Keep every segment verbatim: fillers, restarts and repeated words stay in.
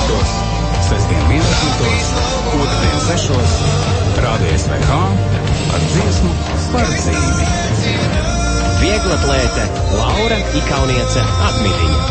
desmitos, sestdien vienpadsmitos, otrdien sešos, Rādio S V H ar dziesmu par dzīvi. Vieglatlēte Laura Ikauniece Admitiņa.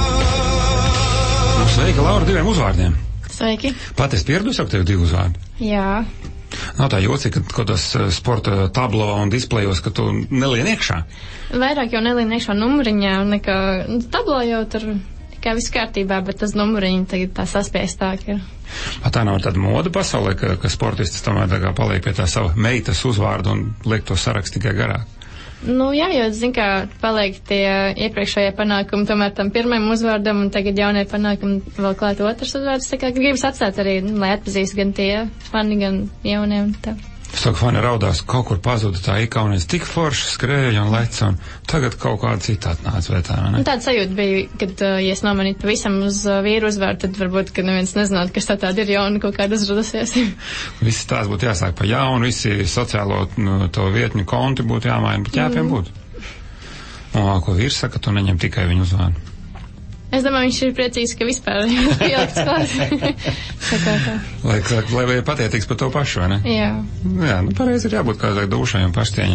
Nu, sveika, Laura, diviem uzvārdiem. Sveiki. Pat es pieradusi, ka tev divi uzvārdi. Jā. Nav tā jocīgi, ka kaut tas sporta tablo un displejos, ka tu nelien iekšā. Vairāk jau nelien iekšā numuriņā, nekā tablo jau tur tikai viss kārtībā, bet tas numuriņi tagad tā saspiestāk ir. A, tā nav tāda moda pasaulē, ka, ka sportistis tomēr tā kā paliek pie tā sava meitas uzvārdu un liek to sarakstu tikai garāk. Nu jā, jo, zin kā, paliek tie iepriekšējie panākumi tomēr tam pirmajam uzvārdam, un tagad jaunie panākumi vēl klāt otrs uzvārds, tā kā gribas atstāt arī, lai atpazīst gan tie fani, gan jaunie un tā. Es tā kā fani raudās, kaut kur pazuda tā Ikauniece, tik forši skrēja un leca, un tagad kaut kāda cita atnāca vietā, vai ne? Un tāda sajūta bija, kad, uh, ja es nomanītu pavisam uz uh, vīru uzvārdu, tad varbūt, ka neviens nezinātu, kas tā tāda ir jauna kaut kāda uzradusies. Visi tās būtu jāsāk pa jaunu, visi sociālo nu, to vietņu konti būtu jāmaina, bet jāpiem mm. būtu. Un, ko vīrs saka, tu neņem tikai viņu uzvārdu. Es domāju, viņš ir priecīgs, ka vispār pielikts klāt. tā kā tā. Lai, lai vai pateicīgs par to pašu, vai ne? Jā. Jā, nu pareizi ir jābūt kādai dušai un paštieņai.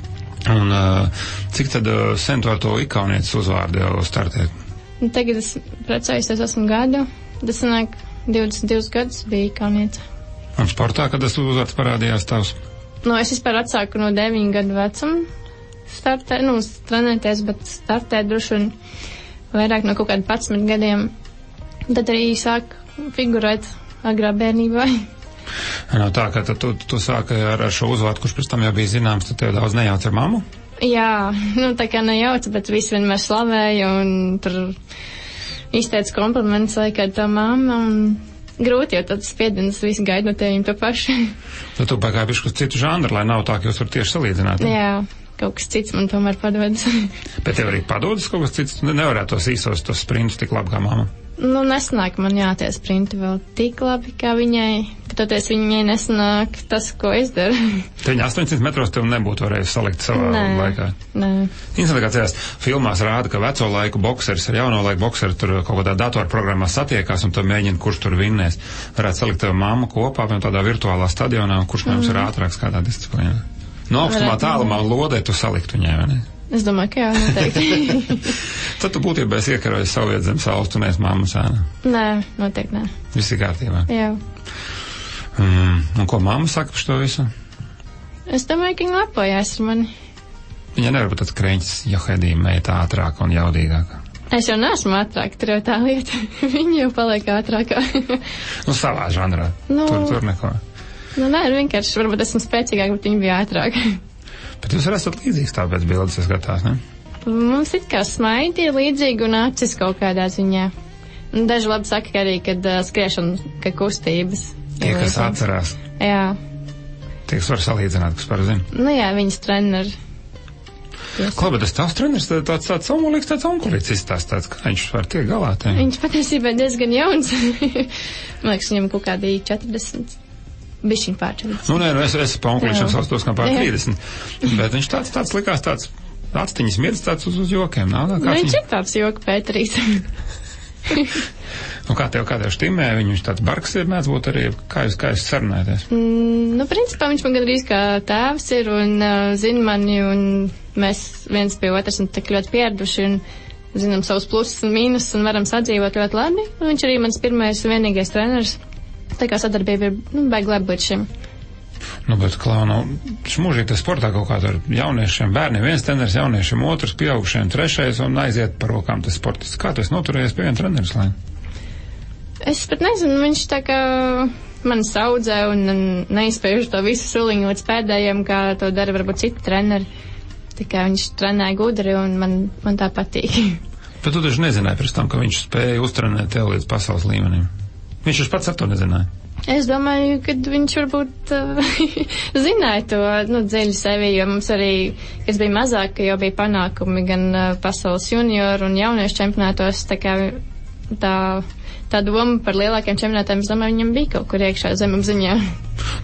Un uh, cik tad uh, sen tu ar to Ikaunieces uzvārdu jau startēt? Un tagad es precējusies esmu gadu. Tas sanāk divdesmit divus gadus bija Ikauniece. Un sportā, kad tas uzvārds parādījās tavs? Nu, es vispār atsāku no deviņu gadu vecuma startēt, nu, trenēties, bet startēt droši un vairāk no kaut kāda padsmit gadiem. Tad arī sāk figurēt agrā bērnībā. Nav tā, ka tu, tu sāki ar, ar šo uzvārdu, kurš pēc tam jau bija zināms, tad tev daudz nejauc ar mammu? Jā, nu tā kā nejauc, bet visi vienmēr slavēja un tur izteica komplimentus, lai kā tā mamma, un grūti jau tāds spiediens, visi gaida no tevi to pašu. Tad tu pagāji bišķi uz citu žanru, lai nav tā, ka jūs varat tieši salīdzināt. Ne? Jā. Kaut kas cits man tomēr padodas. Bet tev arī padodas kaut kas cits? Nevarētu tos īsos, tos sprintus tik labi kā mamma? Nu, nesanāk man jā, tie sprinti vēl tik labi kā viņai. Patoties viņai nesanāk tas, ko es daru. Te viņa astoņsimt metros tev nebūtu varējusi salikt savā nē, laikā? Nē. Interesanti, kā cējās filmās rāda, ka veco laiku bokseris ar jauno laiku bokseri tur kaut kādā datorprogrammā satiekās un tad mēģina, kurš tur vinnēs. Varētu salikt tev mammu kopā, piemēram, tādā virtuālā stadionā, un kurš mm. mums ir ātrāks kādā disciplīnā. No augstumā tālumā un lodē tu salikt viņai, vai ne? Es domāju, ka jā, noteikti. Tad tu būtībā esi iekarojis savu vietu zem saules, tu neesi mammas ēna? Nē, noteikti nē. Viss ir kārtībā? Jā. Mm, un ko mamma saka par to visu? Es domāju, ka viņa lepojās ar mani. Viņa nevar būt tāds kreņķis, jo Hedija meita ātrāka un jaudīgāka. Es jau neesmu ātrāka, tur jau tā lieta. Viņa jau paliek ātrākā. Nu, savā žanrā. Nu... Tur, tur neko. Nu, nē, vienkārši varbūt esmu spēcīgāk, bet viņi bija ātrāk. Bet jūs esat līdzīgs tā pēc bildes, es gatās, ne? Mums it kā smaidi ir līdzīgi un acis kaut kādā ziņā. Un daži labi saka, ka arī, kad uh, skriešana, ka kustības. Tie, kas atcerās. Jā. Tie, kas var salīdzināt, kas par zinu. Nu jā, viņas treneri. Klau, bet tas tavs treneris tāds tāds omulīgs, tāds onkulīts izstāst, tāds, ka viņš var tiek galā. Te. Viņš patiesībā diezgan jauns. Man liekas, viņam kaut kādi četrdesmit. Bišķiņ pār četrdesmit. Nu, nē, nu, es, es pa onkulīšiem savus tos kā pār trīsdesmit. Bet viņš tāds, tāds likās, tāds atstiņas mirdz, tāds uz, uz jokiem, nav? Nu, viņš ir tāds joka pēterīs. Nu, kā tev, kā tev štimē, viņš tāds barks ir, mēdz būt arī, kā jūs, kā jūs sarunājaties? Mm, nu, principā viņš man gandrīz kā tēvs ir un uh, zina mani, un mēs viens pie otras un tik ļoti pieraduši, un zinām savus plusus un mīnus, un varam sadzīvot ļoti labi. Un viņš arī mans pirmais un vienīgais treneris. Tā kā sadarbība ir, nu, baigi labi līdz šim. Nu, bet, Klau, nu, šmūžīgi tas sportā kaut kā ar jauniešiem, bērniem viens treneris, jauniešiem otrs, pieaugušiem trešais un aiziet par rokām tas sportists. Kā tu esi noturējies pie viena treneris, lai? Es pat nezinu, viņš tā kā man saudzē un neizspējuši to visu suliņu līdz pēdējiem, kā to dara varbūt citi treneri. Tā kā viņš trenēja gudri un man, man tā patīk. Bet tu taču nezināji pirms tam, ka viņš spēja uztrenēt tev līdz pasaules līmenim. Viņš už pats ar to nezināja. Es domāju, ka viņš varbūt uh, zināja to, nu, dziļi sevi, jo mums arī, kas bija mazāk, ka jau bija panākumi gan uh, pasaules junioru un jauniešu čempionātos, tā kā tā, tā doma par lielākiem čempionātiem, es domāju, viņam bija kaut kur iekšā zemapziņā.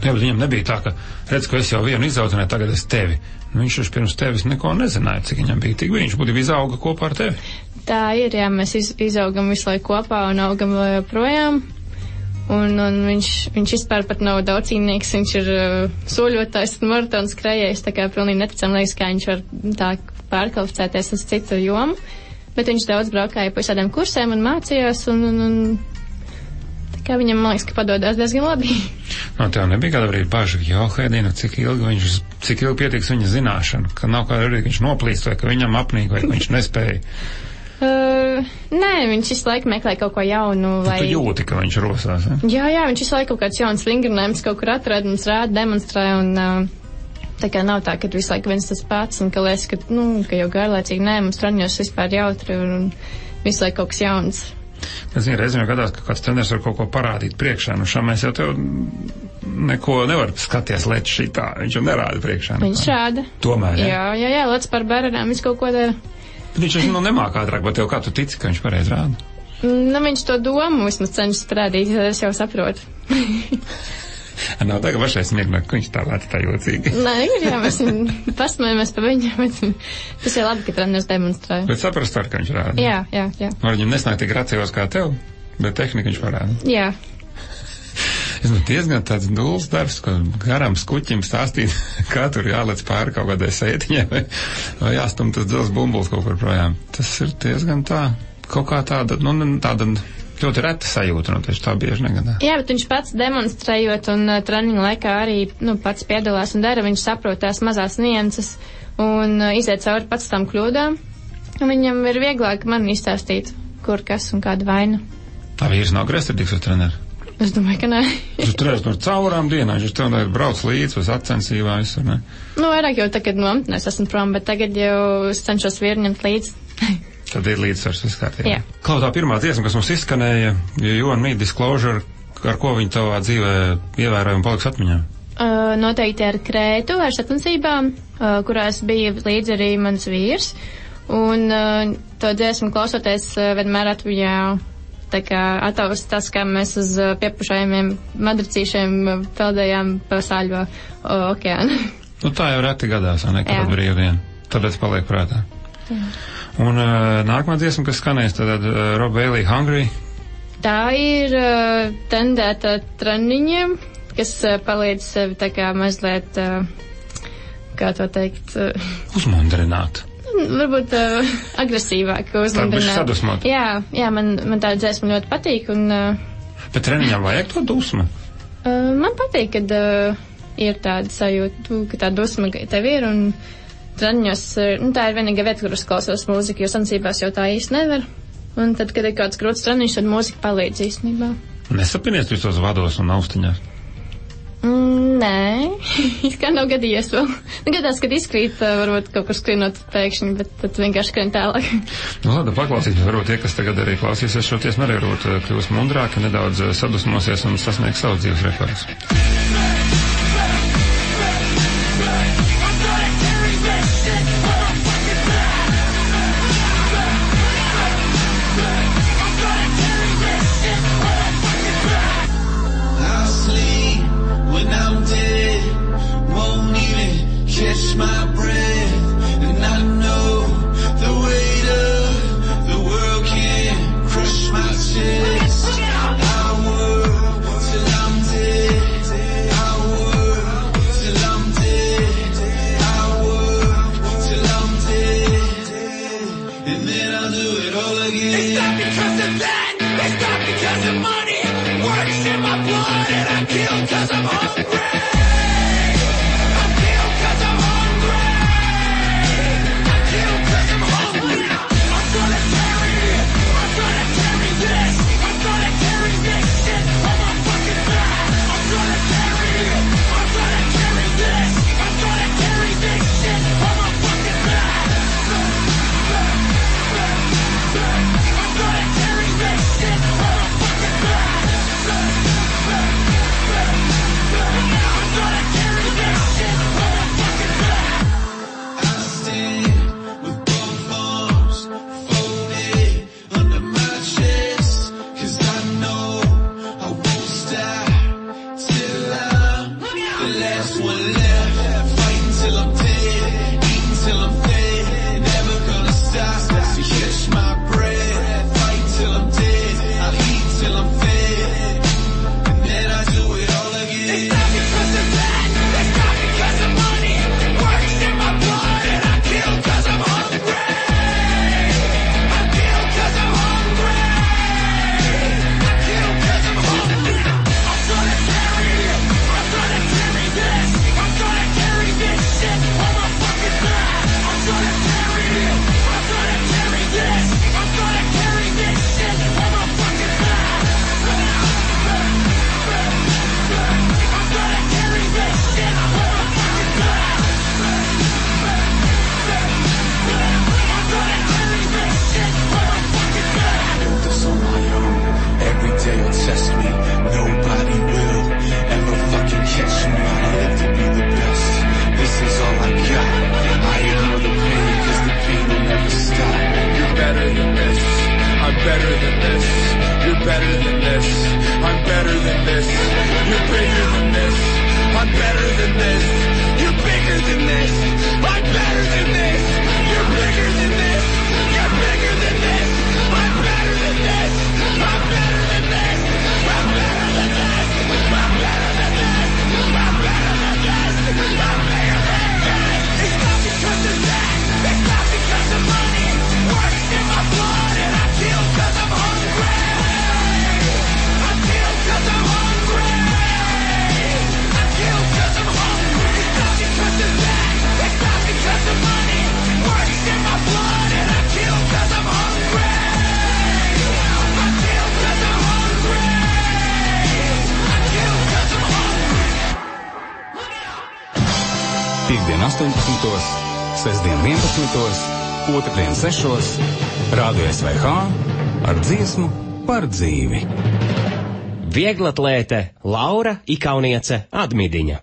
Jā, bet viņam nebija tā, ka, redz, ka es jau vienu izaudzināju, tagad es tevi. Nu, viņš taču pirms tevis neko nezināja, cik viņam bija. Tik viņš būtu izauga kopā ar tevi. Tā ir, jā, mēs iz, izaugam visu laiku kopā un augam vēl joprojām. Un, un viņš, viņš vispār pat nav daudzcīnīgs, viņš ir uh, soļotājs un maratons skrējējs, tā kā pilnīgi neticam liekas, kā viņš var tā pārkvalificēties uz citu jomu. Bet viņš daudz braukāja pa visādiem kursiem un mācījās, un, un, un tā kā viņam, man liekas, ka padodās diezgan labi. No, tev nebija kāda brīdi bažu, jo, Hēdina, cik ilgi viņš, cik ilgi pietiks viņa zināšana, ka nav kāda brīdi, ka viņš noplīst, vai ka viņam apnīk, vai ka viņš nespēja? Uh, nē, viņš visu laiku meklē kaut ko jaunu. Vai... Tu jūti, ka viņš rosās, ne? Jā, jā, viņš visu laiku kaut kāds jauns vingrinājums kaut kur atrada, mums rāda, demonstrē, un uh, tā kā nav tā, ka visu laiku viens tas pats, un ka liekas, ka, nu, ka jau garlaicīgi, nē, mums treniņos vispār jautri, un, un visu laiku kaut kas jauns. Es zinu, reizēm jau gadās, ka kāds treneris var kaut ko parādīt priekšā, nu šā mēs jau tev neko nevar skaties lēt šitā, viņš jau nerāda priekšā. Neko. Viņš rāda. Tomēr, jā? Jā, jā, jā, lēc par bērnām, viņš kaut ko dara. Bet viņš jau nu nemāk ātrāk, bet tev kā tu tici, ka viņš pareiz rāda? Nu, viņš to domu vismaz cenšas parādīt, es jau saprotu. Nav tā, ka pašai smieklāk, ka viņš tā lēta tā jocīgi. Nē, ir, jā, mēs pasmējamies pa viņu, bet tas ir labi, ka treneris demonstrē. Bet saprast var, ka viņš rāda. Jā, jā, jā. Var viņam nesnāk tik gracījos kā tev, bet tehnika viņš parāda. Jā. Es nu diezgan tāds dūls darbs, ka garam skuķim stāstīt, kā tur jālec pāri kaut kādai sētiņai, vai, vai jāstum tas dzels bumbuls kaut kur projām. Tas ir diezgan tā, kaut kā tāda, nu, tāda ļoti reta sajūta, nu, taču tā bieži negadā. Jā, bet viņš pats demonstrējot un uh, treniņu laikā arī, nu, pats piedalās un dara, viņš saprot tās mazās nianses un uh, iziet cauri pats tām kļūdām. Un viņam ir vieglāk man izstāstīt, kur kas un kāda vaina. Tā vīrs nav grestrīgs uz treneru? Es domāju, ka nē. Viņš turēs no caurām dienām, viņš tev brauc līdz uz atcensībā visur, ne? Nu, vairāk jau tagad no amtnēs esmu prom, bet tagad jau es cenšos vīru ņemt līdz. Tad ir līdzsvars viss kārtībā. Jā. Klau, tā pirmā dziesma, kas mums izskanēja, You and Me Disclosure, ar ko viņa tavā dzīvē ievērojami paliks atmiņā? Uh, noteikti ar Krētu, ar sacensībām, uh, kurās bija līdz arī mans vīrs. Un uh, to dziesmu klausoties uh, vienmēr atmiņā tā kā ataust tas, kā mēs uz uh, piepušājumiem madracīšiem uh, peldējām pa sāļo uh, okeānu. Nu tā jau reti gadās, vai ne, kad brīvdiena. Tāpēc paliek prātā. Jā. Un uh, nākamā dziesma, kas skanēs, tad uh, Rob Bailey, Hungry. Tā ir uh, tendēta treniņiem, kas uh, palīdz sevi tā kā mazliet, uh, kā to teikt, uh, uzmundrināt. Varbūt uh, agresīvāk uzmundrināt. Tā sadusmot. Jā, jā, man, man tā dziesma ļoti patīk. Un, uh, bet treniņam vajag to dusmu? Uh, man patīk, kad uh, ir tāda sajūta, ka tā dusma tev ir. Un treniņos, nu, tā ir vienīgā vieta, kur es klausos mūziku, jo sacensībās jau tā īsti nevar. Un tad, kad ir kāds grūts treniņš, tad mūzika palīdz īstenībā. Nesapinies visos vados un austiņās? Mm, nē, it kā nav gadījies vēl. Nu, gadās, kad izkrīt, varbūt kaut kur skrienot pēkšņi, bet tad vienkārši skrien tālāk. Nu, labi, paklausīsimies, varbūt tie, kas tagad arī klausīsies šo tiesmu, arī varbūt kļūst mundrāki, nedaudz sadusmosies un sasniegs savu dzīves rekordus. Catch my breath, and I know the weight of the world can crush my chest. I work till I'm dead. I work till I'm dead. I work till I'm dead, and then I'll do it all again. It's not because of that. It's not because of money. Works in my blood, and I kill 'cause I'm hungry. We'll be right back. astoņpadsmitos, sestdien vienpadsmitos, otrdien sešos, Rādio S V H ar dziesmu par dzīvi. Vieglatlēte Laura Ikauniece Admidiņa.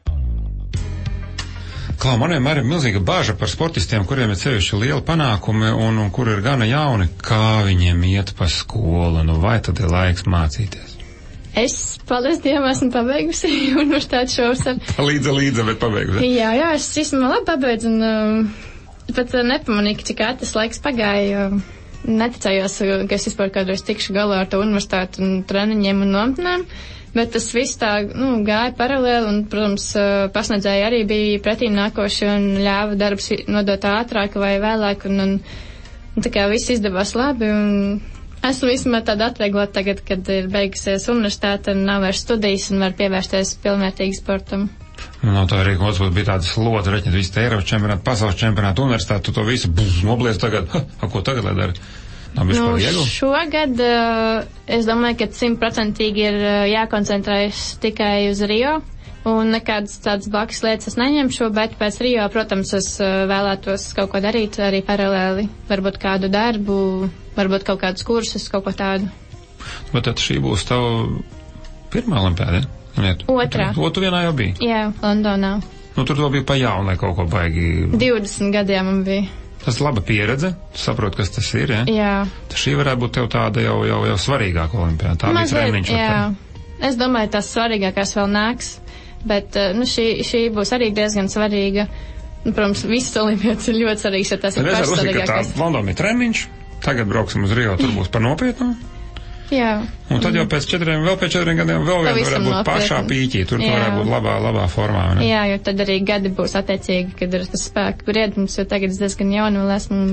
Klau, man vienmēr ir milzīga bāža par sportistiem, kuriem ir sevišķi liela panākumi un, un kur ir gana jauni, kā viņiem iet pa skolu, nu vai tad ir laiks mācīties? Es, paldies Dievam, esmu pabeigusi universitātes šovs. Līdza, līdza, bet pabeigusi. Jā, jā, es īstenībā labi pabeidzu un um, pat uh, nepamanīju, cik ātrs laiks pagāja. Um, neticējos, ka es vispār kādreiz tikšu galā ar to universitāti un treniņiem un nometnēm. Bet tas viss tā, nu, gāja paralēli un, protams, pasniedzēji arī bija pretīm nākoši un ļāva darbus nodot ātrāk vai vēlāk un, un, un tā kā viss izdevās labi un esmu vismaz tāda atvieglota tagad, kad ir beigusies universitāte un nav vairs studijas un var pievērsties pilnvērtīgi sportam. No tā arī otrs bija tāda slodze, reķināt visu te Eiropas čempionātu, pasaules čempionātu, universitāti, tu to visu buz, nobliec tagad, ha, a, ko tagad lai dara? Nav bijis nu, par vieglu? Šogad uh, es domāju, ka simtprocentīgi ir uh, jākoncentrējas tikai uz Rio, un nekādas tādas blakus lietas es neņemšu, bet pēc Rio, protams, es uh, vēlētos kaut ko darīt arī paralēli, varbūt kādu darbu, varbūt kaut kādus kursus, kaut ko tādu. Bet tad šī būs tava pirmā olimpiāda, ja? Otrā. Otru vienā jau bija? Jā, Londonā. Nu, tur to bija pa jaunu, lai kaut ko baigi... divdesmit gadiem man bija. Tas ir laba pieredze, tu saproti, kas tas ir, ja? Jā. Tas šī varētu būt tev tāda jau, jau, jau svarīgāka olimpiāda. Tā bija treniņš. Jā. Es domāju, tas svarīgākās vēl nāks, bet, nu, šī, šī būs arī diezgan svarīga. Nu, protams, visas olimpiādas ir ļoti svarīgas, ja tas ir pašs svarīgākais. Tā Londonā ir treniņš, tagad brauksim uz Rio, tur būs par nopietnu. Jā. Un tad jau pēc četriem, vēl pēc četriem gadiem vēl viena varētu būt nopietni. Pašā pīķī, tur tu varētu būt labā, labā formā. Ne? Jā, jo tad arī gadi būs attiecīgi, kad ir tas spēka briedums, jo tagad es diezgan jaunu vēl esmu,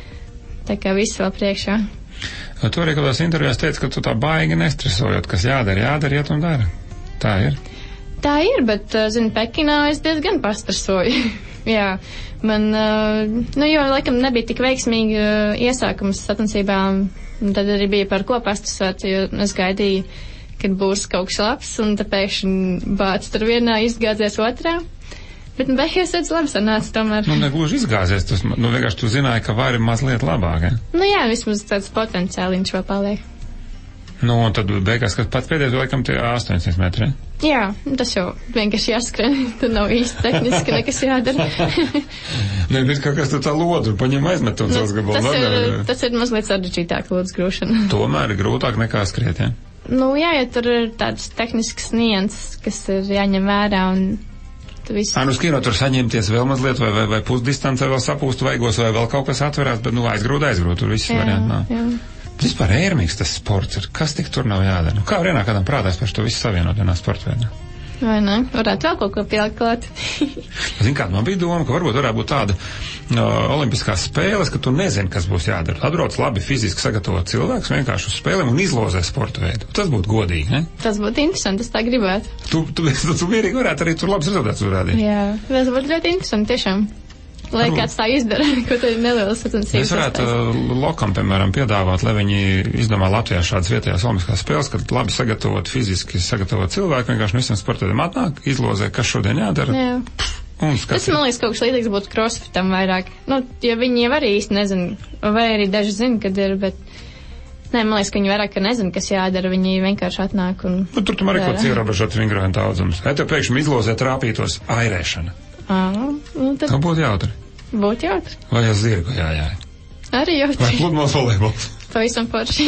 tā kā viss vēl priekšā. Tu arī kādās intervijās teici, ka tu tā baigi nestresojot, kas jādara, jādara, iet un dara. Tā ir? Tā ir, bet, zinu, Pekinā es diezgan pastresoju. Jā, man, nu, jo, laikam, nebija tik veiksmīgi iesākums sacensībām. Un tad arī bija par ko pastresot, jo es gaidīju, kad būs kaut kas labs, un tad pēkšņi bāc tur vienā izgāzies otrā. Bet, nu, beigās redz labi sanāca tomēr. Nu, negluži izgāzies, tas, nu, vienkārši tu zināji, ka vari mazliet labāk, ja? Nu, jā, vismaz tāds potenciāliņš vēl paliek. Nu, un tad beigās, kad pats pēdējais, laikam, tie astoņsimt metri, ja? Jā, tas jau vienkārši jāskrien, tad nav īsti tehniski nekas jādara. Nē, bet kā kas tu tā lodru paņem aizmet un cels gabalu? Tas ir, tas ir mazliet sarežģītāk lodras grūšana. Tomēr ir grūtāk nekā skriet, ja? Nu, jā, ja tur ir tāds tehnisks nianses, kas ir jāņem vērā un viss. Ā, nu skrienot tur saņemties vēl mazliet vai, vai, vai pusdistancē vēl sapūst vaigos vai vēl kaut kas atverās, bet, nu, aizgrūt, aizgrūt, tur viss varianti nav. Jā. Vispār ērmīgs tas sports ir. Kas tik tur nav jādara? Nu, kā vienā kādam prātās par to visu savienot vienā sportveidā? Vai ne? Varētu vēl kaut ko pielikt klāt. Zin kā, man bija doma, ka varbūt varētu būt tāda uh, olimpiskās spēles, ka tu nezini, kas būs jādara. Atbrauc labi fiziski sagatavot cilvēks vienkārši uz spēlēm un izlozē sporta veidu. Tas būtu godīgi, ne? Tas būtu interesanti, es tā gribētu. Tu, tu, tu, tu mierīgi varētu arī tur labs rezultāts uzrādīt. Jā, tas būtu ļoti interesanti, tiešām. Lai kāds tā izdara, ko tad ir nelielas sacensības. Es varētu uh, lokam, piemēram, piedāvāt, lai viņi izdomā Latvijā šādas vietējās olimpiskās spēles, kad labi sagatavot, fiziski sagatavot cilvēku, vienkārši visiem sportiem atnāk, izlozē, kas šodien jādara. Jā. Un skatīt. Tas, man liekas, kaut kas līdzīgs būtu crossfitam vairāk. Nu, jo viņi jau arī īsti nezin, vai arī daži zina, kad ir, bet... Nē, man liekas, ka viņi vairāk nezina, kas jādara, viņi vienkārši atnāk un... Nu, tur tomēr ir kaut kāds ierobežots vingrojuma daudzums. Ja tev pēkšņi izlozē trāpītos airēšana. Ā, nu tad... Kā būtu jautri? Būtu jautri. Vai ar zirgu jājāja? Arī jautri. Vai pludmales volejbols? Pavisam forši.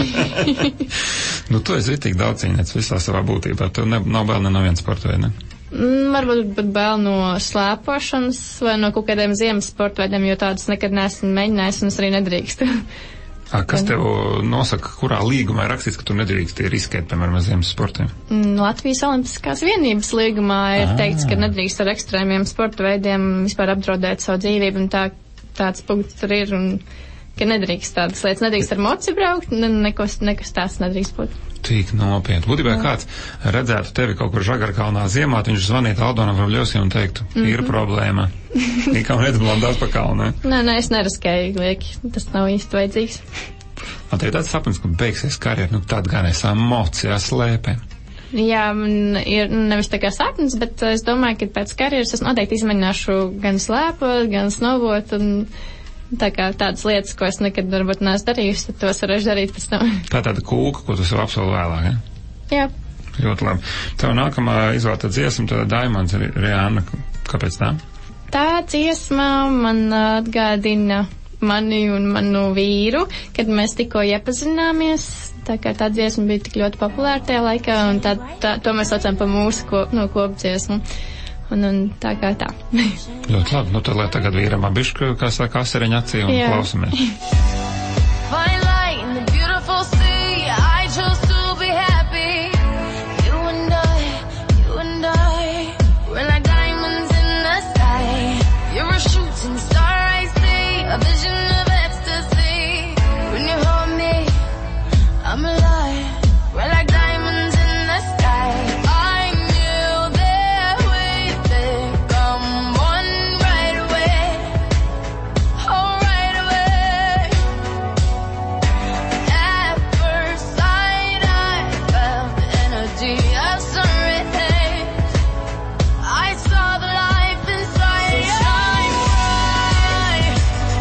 Nu, tu esi ritīgi daudz cīnīts visā savā būtībā. Tev ne, nav bail ne no viens sporta veida, ne? Mm, varbūt pat bail no slēpošanas vai no kaut kādiem ziemas sporta veidiem, jo tādas nekad neesmu mēģinājis un es arī nedrīkstu. A, kas tev nosaka, kurā līgumā ir rakstīts, ka tu nedrīkst riskēt, piemēram, ar ziemas sportiem? Mm, Latvijas Olimpiskās vienības līgumā ir ah. teikts, ka nedrīkst ar ekstrēmiem sporta veidiem vispār apdraudēt savu dzīvību, un tā, tāds punkts tur ir, un ka nedrīkst tādas lietas, nedrīkst ar moci braukt, ne, nekas, nekas tās nedrīkst būt. Tik nopietni. Būtībā kāds redzētu tevi kaut kur Žagarkalnā ziemā, viņš zvanītu Aldonam Vravļovskim un teiktu, mm-hmm. ir problēma. Nikam nedablandās pa kalnu, ne? Nē, nē, es neriskēju, lieki. Tas nav īsti vajadzīgs. Man te ir tāds sapnis, ka beigsies karjeru, nu tad gan es emocijās slēpēm. Jā, man ir nevis tā kā sapnis, bet es domāju, ka pēc karjeras es noteikti izmēģināšu gan slēpot, gan snovot, un tā kā tādas lietas, ko es nekad varbūt neesmu darījusi, tad tos varēšu darīt pēc tam. Tā tāda kūka, ko tu sev apsoli vēlāk, ja? Jā. Ļoti labi. Tev nākamā izvēlēta dziesma, tāda Diamonds, Rihanna. Kāpēc tā? Tā dziesma man atgādina mani un manu vīru, kad mēs tikko iepazināmies. Tā kā tā dziesma bija tik ļoti populāra tajā laikā, un tā, tā, to mēs saucam par mūsu kop, no kopdziesmu. Un, un tā kā tā. Ļoti labi. Nu, tad lai tagad vīram abišku, kā saka, asariņa acī un Jā. klausamies. Fine light in the beautiful sea. I chose to be happy. You and I, you and I, we're like diamonds in the sky. You're a shooting star I see, a vision of ecstasy. When you hold me, I'm alive. We're like diamonds in the sky. I knew that we'd become one right away. Oh, right away. At first sight, I felt the energy of sun rays. I saw the life inside you. Shine bright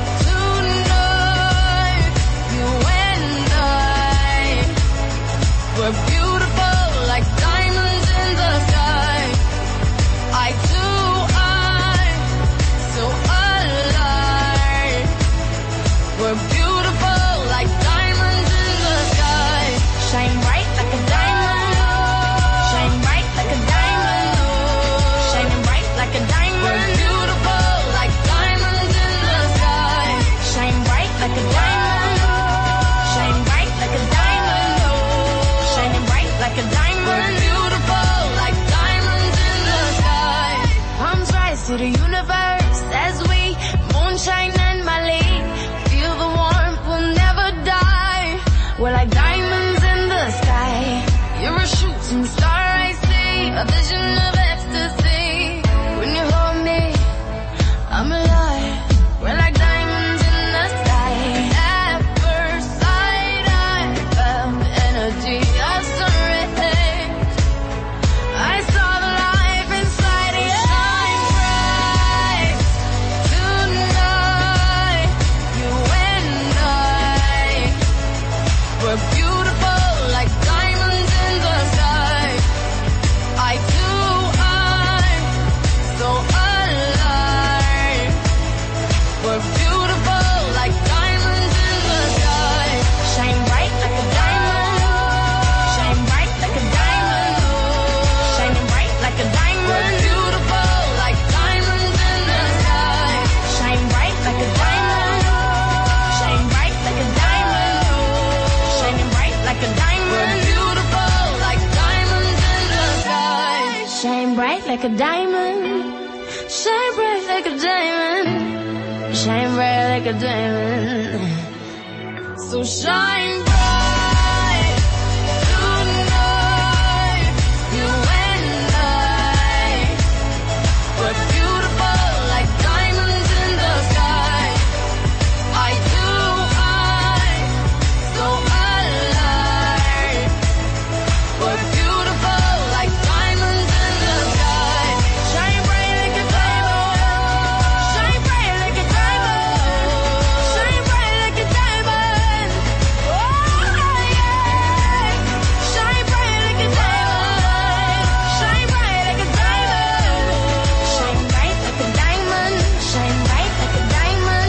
tonight. You and I, we're beautiful like diamonds in the sky. I do, I, so alive. We're beautiful like diamonds in the sky. Shine bright like a diamond. Shine bright like a diamond. Shining bright like a diamond. We're beautiful like diamonds in the sky. Shine bright like a diamond. Shine bright like a diamond. Shining bright like a diamond. We're beautiful like diamonds in the sky. Palms rise to the universe as we moonshine and Mali. Feel the warmth, we'll never die. We're like diamonds in the sky. You're a shooting star I see, a vision of ecstasy. When you hold me, I'm alive. We're like diamonds in the sky. At first sight, I felt the energy of sun rays. I saw the life inside you. Shine bright tonight. You and I, we're beautiful like diamonds in the sky. I do, I, so alive. We're beautiful like diamonds in the sky. Shine bright like a diamond. Shine bright like a diamond. Shining bright like a diamond. We're beautiful like diamonds in the sky. Shine bright like a diamond. Shine bright like a diamond. Shining bright like a diamond. We're beautiful like diamonds in the sky. Shine bright like a diamond. Shine bright like a diamond. Shine bright like a diamond. So shine bright tonight. You and I, we're beautiful like diamonds in the sky. I do, I, so alive. We're beautiful like diamonds in the sky. Shine bright like a diamond. Shine bright like a diamond. Shine bright like a diamond. Oh yeah. Shine bright like a diamond. Shine bright like a diamond. Shine bright like a diamond. Shine bright like a diamond.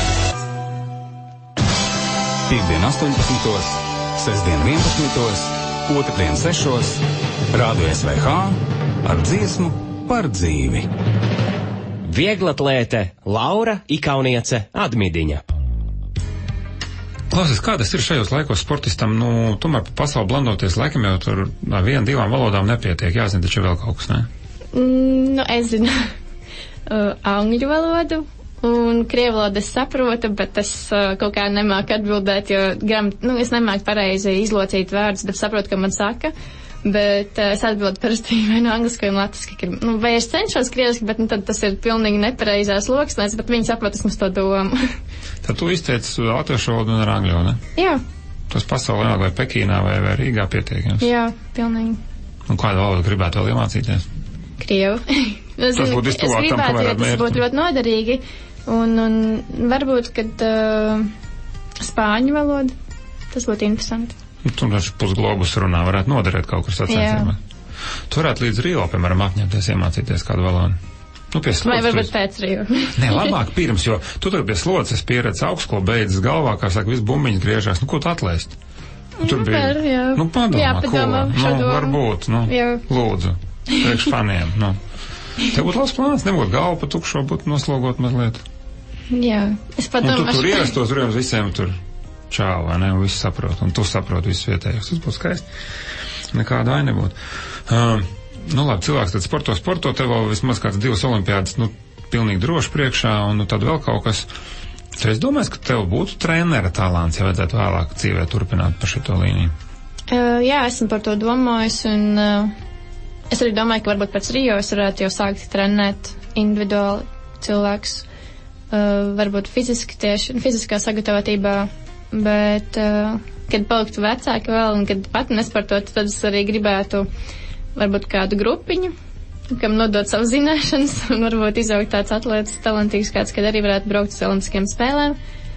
Piektdien astoņpadsmitos, sestdien vienpadsmitos, otrdien sešos, Rādio S V H ar dziesmu par dzīvi. Vieglatlēte Laura Ikauniece Admidiņa. Klausies, kā tas ir šajos laikos sportistam, nu, tomēr pa pasauli blandoties, laikam jau tur ar vienu, divām valodām nepietiek, jāzina taču vēl kaut kas, ne? Mm, nu, es zinu uh, angļu valodu un krievu valodu es saprotu, bet es uh, kaut kā nemāku atbildēt, jo gram, nu, es nemāku pareizi izlocīt vārdus, bet saprotu, ka man saka. Bet uh, es atbildu parasti vai no angliski vai no latviski, nu, vai es cenšos krieviski, bet nu, tad tas ir pilnīgi nepareizās loksnēs, bet viņi saprot, es mums to domu. Tad tu izteici latviešu valodu un ar angļu, ne? Jā, Tas pasaulē vai Pekīnā vai, vai Rīgā pietiek jums? jā, pilnīgi. Un kādu valodu gribētu vēl iemācīties? Krievu. Es, Tas būtu es vistuvāk tam, gribētu, kamēr jo tas mērķi. būtu ļoti noderīgi. Un, un varbūt, kad uh, spāņu valoda, tas būtu interesanti. Tu taču pusglobus runā, varētu noderēt kaut kur sacensībās. Tu varētu līdz Rio, piemēram, apņemties iemācīties kādu valodu. Nu, pie slodzes. Vai varbūt tu pēc Rio. Nē, labāk pirms, jo tu tur pie slodzes pieredzi augstskolu beidzas galvā, kā saka, viss bumbiņas griežās. Nu, ko tu atlaist? Nu, tur Nu, bija, par, jā. nu, padomā, Jā, ko? padomā šo Nu, domu. varbūt, nu, Jā. lūdzu, priekš faniem, nu. Te būtu labs plāns, nebūtu galva pa tukšo, būtu noslogot mazliet. Jā, es Un tu padomāšu. tur ierastos, tur jums visiem tur čau, vai ne, un viss saprot, un tu saproti visus vietējos. Tas būtu skaisti. Nekāda vaina nebūtu. Uh, nu, labi, cilvēks tad sporto, sporto, tev vēl vismaz kāds divas olimpiādas, nu, pilnīgi droši priekšā, un nu, tad vēl kaut kas. Tu es domāju, ka tev būtu trenera talants, ja vajadzētu vēlāk dzīvē turpināt pa šito līniju. Uh, jā, esmu par to domājis, un uh, es arī domāju, ka varbūt pēc Rio es varētu jau sākt trenēt individuāli cilvēkus. Uh, varbūt fiziski tieši, fiziskā sagatavotībā, bet, uh, kad paliktu vecāki vēl, un kad pat nesportot, tad es arī gribētu varbūt kādu grupiņu, kam nodot savu zināšanas, un varbūt izaugt tāds atlētas talantīgs kāds, kad arī varētu braukt uz olimpiskajām spēlēm.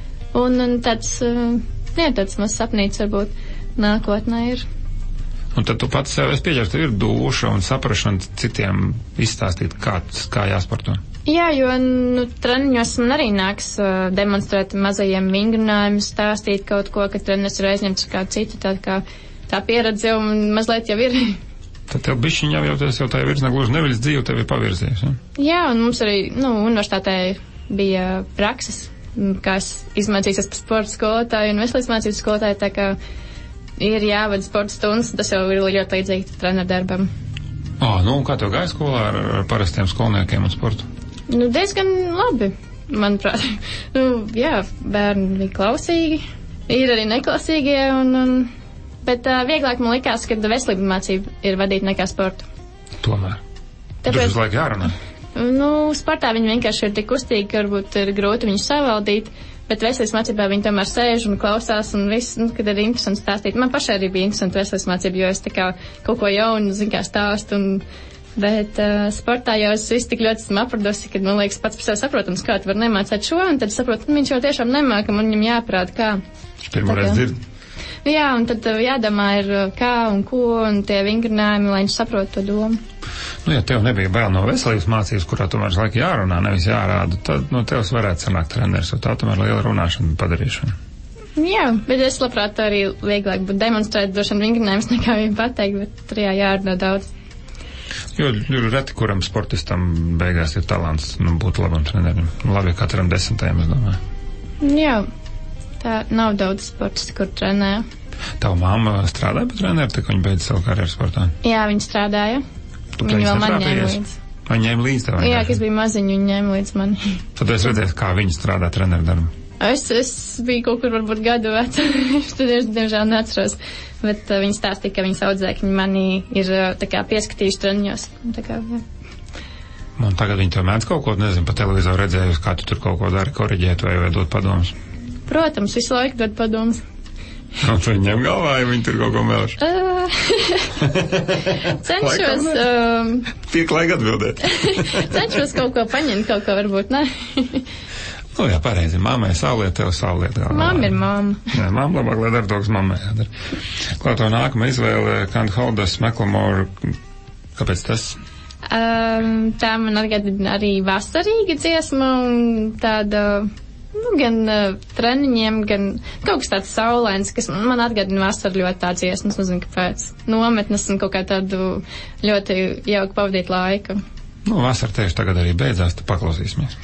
Un, un tāds, uh, jā, tāds mazs sapnīts varbūt nākotnē ir. Un tad tu pats sev, es pieļauju, tev ir dūša un saprašana citiem izstāstīt, kā, kā jāsporto. Jā, jo, nu, treniņos man arī nāks uh, demonstrēt mazajiem vingrinājumus, stāstīt kaut ko, ka treneris ir aizņemts ar kādu citu, tā kā tā pieredze jau mazliet jau ir. Tad tev bišķiņ jau, jau tas jau tā virs negluži neviļas dzīve tev ir pavirzies, ja? Jā, un mums arī, nu, universitātē bija prakses, kā es izmācījos par sporta skolotāju un veselības mācības skolotāju, tā kā ir jāvada sporta stundas, tas jau ir ļoti līdzīgi treneru darbam. Ā, nu, un kā tev gāja skolā ar, ar parastiem skolniekiem un sportu? Nu, diezgan labi, manuprāt. Nu, jā, bērni bija klausīgi, ir arī neklausīgie, un, un, bet uh, vieglāk man likās, ka veselība mācība ir vadīt nekā sportu. Tomēr. Tāpēc... Tur uz laiku jārunā. Nu, sportā viņi vienkārši ir tik kustīgi, ka varbūt ir grūti viņus savaldīt, bet veselības mācībā viņi tomēr sēž un klausās, un viss, nu, kad ir interesanti stāstīt. Man pašai arī bija interesanti veselības mācība, jo es tā kā kaut ko jaunu, zin kā stāstu, un bet uh, sportā jau es visu tik ļoti esmu apradusi, kad man liekas pats par sevi saprotams, kā tu var nemācēt šo, un tad saprotu, nu, viņš jau tiešām nemāka, man viņam jāprāt, kā. Pirmoreiz dzird. Jā, un tad uh, jādomā ir uh, kā un ko, un tie vingrinājumi, lai viņš saprot to domu. Nu, ja tev nebija bail no veselības mācības, kurā tomēr laika jārunā, nevis jārāda, tad no tevs varētu sanākt treneris, jo tā tomēr liela runāšana padarīšana. Jā, bet es labprāt arī vieglāk būtu demonstrēt došanu vingrinājumus nekā viņiem pateikt, bet tur jā, jārunā daudz. Jo ļoti reti, kuram sportistam beigās ir talants, nu, būt labam trenerim. Labi, katram desmitajam, es domāju. Jā, tā nav daudz sportisti, kur trenē. Tava mamma strādāja par treneri, tā kā viņa beidza savu karjeru sportā? Jā, viņa strādāja. Tu Viņa vēl man ņēma netrāpījies? līdzi. Viņa ņēma līdzi tev? Jā, kas bija maziņa, viņa ņēma līdz mani. Tad es redzēju, kā viņa strādā treneru darbu. Es, es biju kaut kur varbūt gadu veca, tad es diemžēl neatceros, bet uh, viņi stāstīja, ka viņas audzēkņi mani ir uh, tā kā pieskatījuši treniņos. Tā kā, jā. Un tagad viņi tev mēdz kaut ko, nezinu, pa televizoru redzējusi, kā tu tur kaut ko dari, koriģēt vai, vai dot padomus. Protams, visu laiku dod padomus. Un tu viņiem galvā, ja viņi tur kaut ko melš. Uh, cenšos, um, Tiek laik atbildēt. cenšos kaut ko paņemt, kaut ko varbūt ne. Nu jā, pareizi, mammai sauliet, tev sauliet galvā. Mamma ir mamma. Jā, mamma labāk, lai dara to, kas mammai jādara. Klāt to nākamā izvēle, Can't Hold Us, Macklemore, kāpēc tas? Um, tā man atgādina arī vasarīga dziesma un tāda, nu, gan uh, treniņiem, gan kaut kas tāds saulains, kas man, man atgādina vasaru ļoti tā dziesma, es nezinu, kāpēc. Nometnes un kaut kā tādu ļoti jauku pavadīt laiku. Nu, vasara tieši tagad arī beidzās, tad paklausīsimies.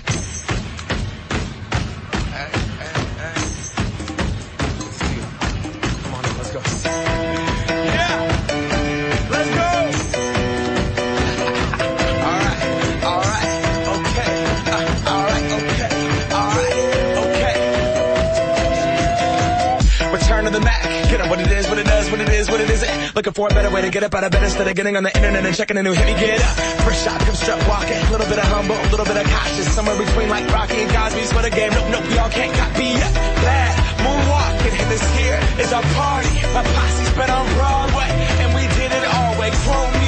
Looking for a better way to get up out of bed instead of getting on the internet and checking a new hit. Me get up, first shot, come strut walking. A little bit of humble, a little bit of cautious. Somewhere between like Rocky and Cosby's for the game. Nope, nope, y'all can't copy yet. Glad moonwalking, and this here is our party. My posse's been on Broadway, and we did it all way. Chrome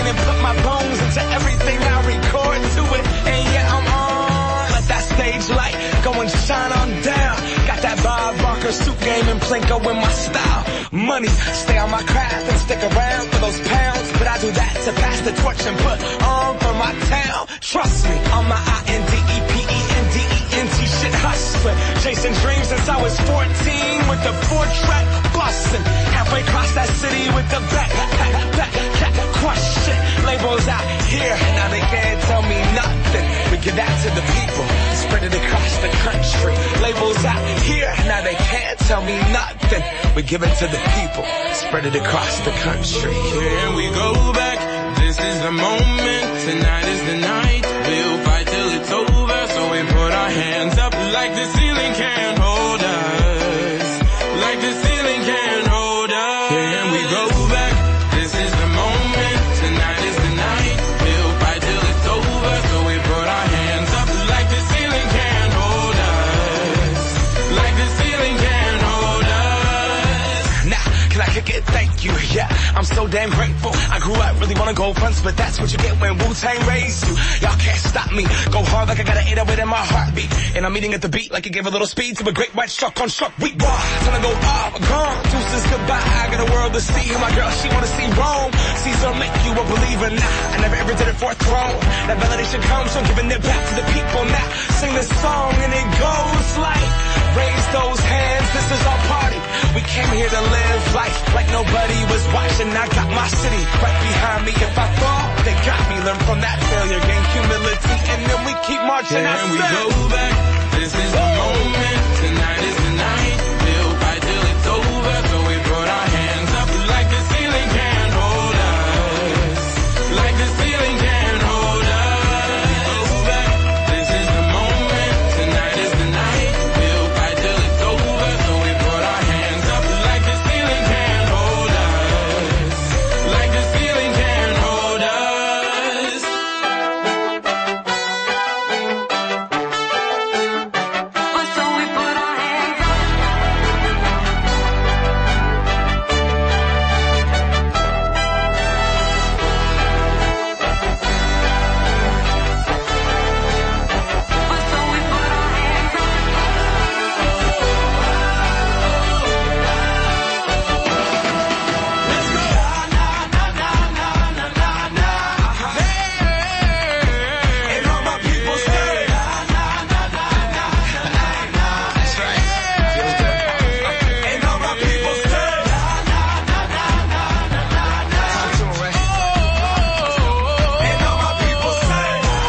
brain and put my bones into everything I record to it. And yeah, I'm on. Let that stage light go and shine on down. Got that Bob Barker suit game and Plinko in my style. Money, stay on my craft and stick around for those pounds. But I do that to pass the torch and put on for my town. Trust me, on my I N D E P E N D E N T shit hustling. Chasing dreams since I was fourteen with the four-track bustin'. Halfway across that city with the back, back, back, back, crush shit. Labels out here, now they can't tell me nothing. We give that to the people, spread it across the country. Labels out here, now they can't tell me nothing. We give it to the people, spread it across the country. Here we go back, this is the moment, tonight is the night. We'll fight till it's over, so we put our hands up like the ceiling can't hold us. Like the ceiling can't hold us. Here we go back, this is the moment, tonight is the night. We'll fight till it's over, so we put our hands up like the ceiling can't hold us. Like the ceiling can't hold us. Now, can I kick it? Thank you, yeah, I'm so damn grateful. I grew up really wanna go fronts, but that's what you get when Wu-Tang raised you. Y'all can't stop me, go hard like I got an eight oh eight in my heartbeat. And I'm eating at the beat like it gave a little speed to a great white truck on truck. We raw, time to go off, gone, deuces goodbye. I got a world to see, my girl, she wanna see Rome. Caesar make you a believer, nah, I never ever did it for a throne. That validation comes from giving it back to the people. Now, sing this song and it goes like, raise those hands, this is our party. We came here to live life like nobody was watching. I got my city right behind me. If I fall, they got me. Learn from that failure, gain humility, and then we keep marching. And we go back, this is the moment, tonight is the night. We'll fight till it's over, so we put our hands up like the ceiling can't hold us. Like the ceiling can't hold us. Go back, this is the moment, tonight is the night. We'll fight till it's over, so we put our hands up like the ceiling can't hold us. Like the ceiling can't hold us. So we put our hands up. So we put our hands up. And all my people say, that's right, feels good. And all my people say, talk to 'em, right? And all my people say,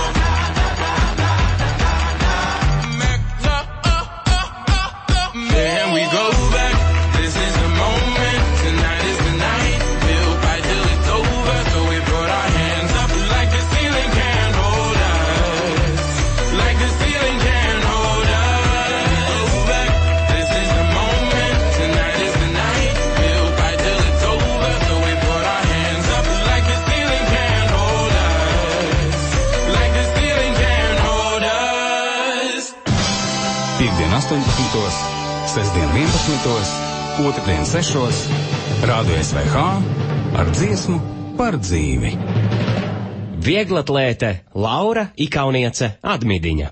Then we go back, this is the moment, tonight is the night. We'll fight till it's over, so we put our hands up like the ceiling can't hold us. Like the ceiling can't hold us. Go back, this is the moment, tonight is the night. We'll fight till it's over, so we put our hands up like the ceiling can't hold us. Like the ceiling can't hold us. Piektdien astoņpadsmitos, sestdien vienpadsmitos, otrdien sešos, Rādio S V H ar dziesmu par dzīvi. Vieglatlēte Laura Ikauniece Admidiņa.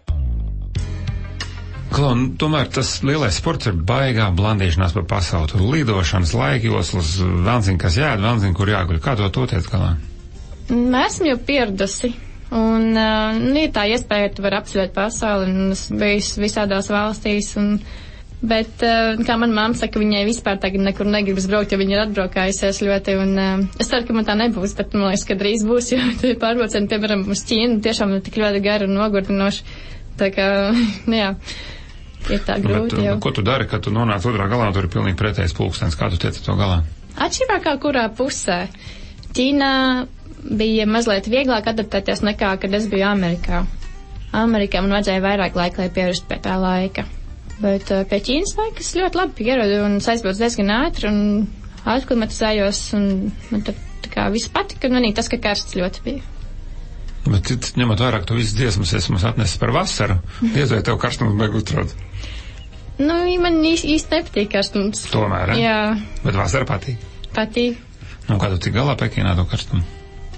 Klon, tomēr tas lielais sports ir baigā blandīšanās pa pasauli. Tur lidošanas, laikjoslas, vēl zin, kas jāēd, vēl zin, kur jāguļ. Kā to tu tiec galā? Esmu jau pieradusi. Un uh, nu, ir tā iespēja, ka tu vari apceļot pasauli, un es biju visādās valstīs. Un, bet, uh, kā man mamma saka, viņai vispār tagad nekur negribas braukt, jo viņa ir atbraukājusies ļoti. Un uh, es ceru, ka man tā nebūs, bet man liekas, ka drīz būs, jo tie pārbraucieni, piemēram, uz Ķīnu tiešām ir tik ļoti gari un nogurdinoši. Tā kā, jā, ir tā grūti Bet, jau. ko tu dari, kad tu nonāc otrā galā, tur ir pilnīgi pretējs pulkstens? Kā tu tiec to galā? Atšķirībā kā kurā pusē. Ķīnā bija mazliet vieglāk adaptēties nekā, kad es biju Amerikā. Amerikā man vajadzēja vairāk laika, lai pierastu pie tā laika. Bet uh, pie Ķīnas laika es ļoti labi pieradu un aizbraucu diezgan ātri un aklimatizējos un man tā, tā kā viss patika un manī tas, ka karsts ļoti bija. Bet, ņemot vairāk, tu visas dziesmas esi mums atnesis par vasaru, diez vai tev karstums beig uztrauc? Nu, man īsti, īsti nepatīk karstums. Tomēr, eh? Jā. Bet vasara patīk? Patīk. Nu, kā tu tik galā Pekīnā to karstumu? Un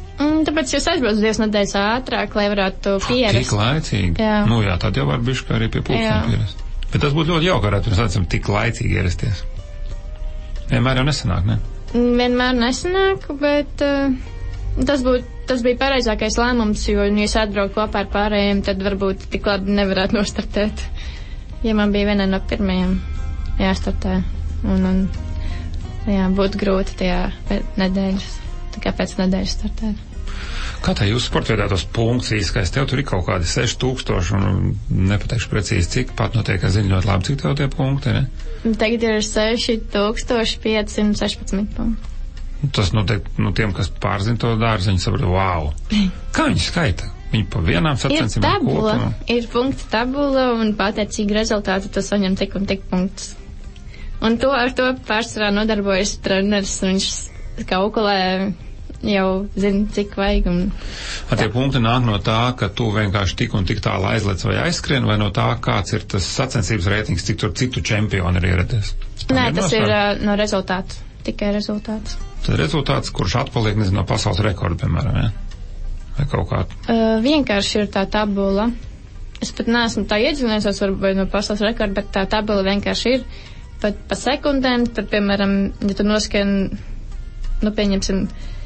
tāpēc jūs aizbraucat divas nedēļas ātrāk, lai varētu pierast. Tik laicīgi? Jā. Nu jā, tad jau var bišķi arī pie pulkstiem pierast. Bet tas būtu ļoti jauki, varētu pirms redzam tik laicīgi ierasties. Vienmēr jau nesanāk, ne? Vienmēr nesanāk, bet uh, tas, būt, tas bija pareizākais lēmums, jo, ja es atbraucu kopā ar pārējiem, tad varbūt tik labi nevarētu nostartēt. Ja man bija viena no pirmajiem jāstartē. Un, un jā, būtu grūti tajā nedēļas, tikai pēc nedēļas startēt. Kā tā jūsu sportveidā tos punkts īskais? Tev tur ir kaut kādi seši tūkstoši, un nepateikšu precīzi, cik pat notiek, ka zini ļoti labi, cik tev tie punkti, ne? Tagad ir seši tūkstoši piecsimt sešpadsmit punkti. Tas noteikti, nu, tiem, kas pārzina to dārziņu, saprot, wow! Kā viņi skaita? Viņi pa vienām sacensībām kopā? Ir tabula, ir punktu tabula, un pateicīgi rezultāti tu saņem tik un tik punktus. Un to ar to pārsvarā nodarbojas treneris, un viņš kalkulē jau zina, cik vajag. Un... A tie punkti nāk no tā, ka tu vienkārši tik un tik tālu aizlec vai aizskrien, vai no tā, kāds ir tas sacensības reitings, cik tur citu čempioni ir ieradies? Nē, tas ir uh, no rezultātu. Tikai rezultāts. Tas rezultāts, kurš atpaliek, nezinu, no pasaules rekorda, piemēram, ja? Vai kaut kā? Uh, vienkārši ir tā tabula. Es pat neesmu tā iedzinājusies, varbūt no pasaules rekorda, bet tā tabula vienkārši ir. Pat pa sekundēm, tad, piemēram, ja tu noskrien, nu, pieņemsim,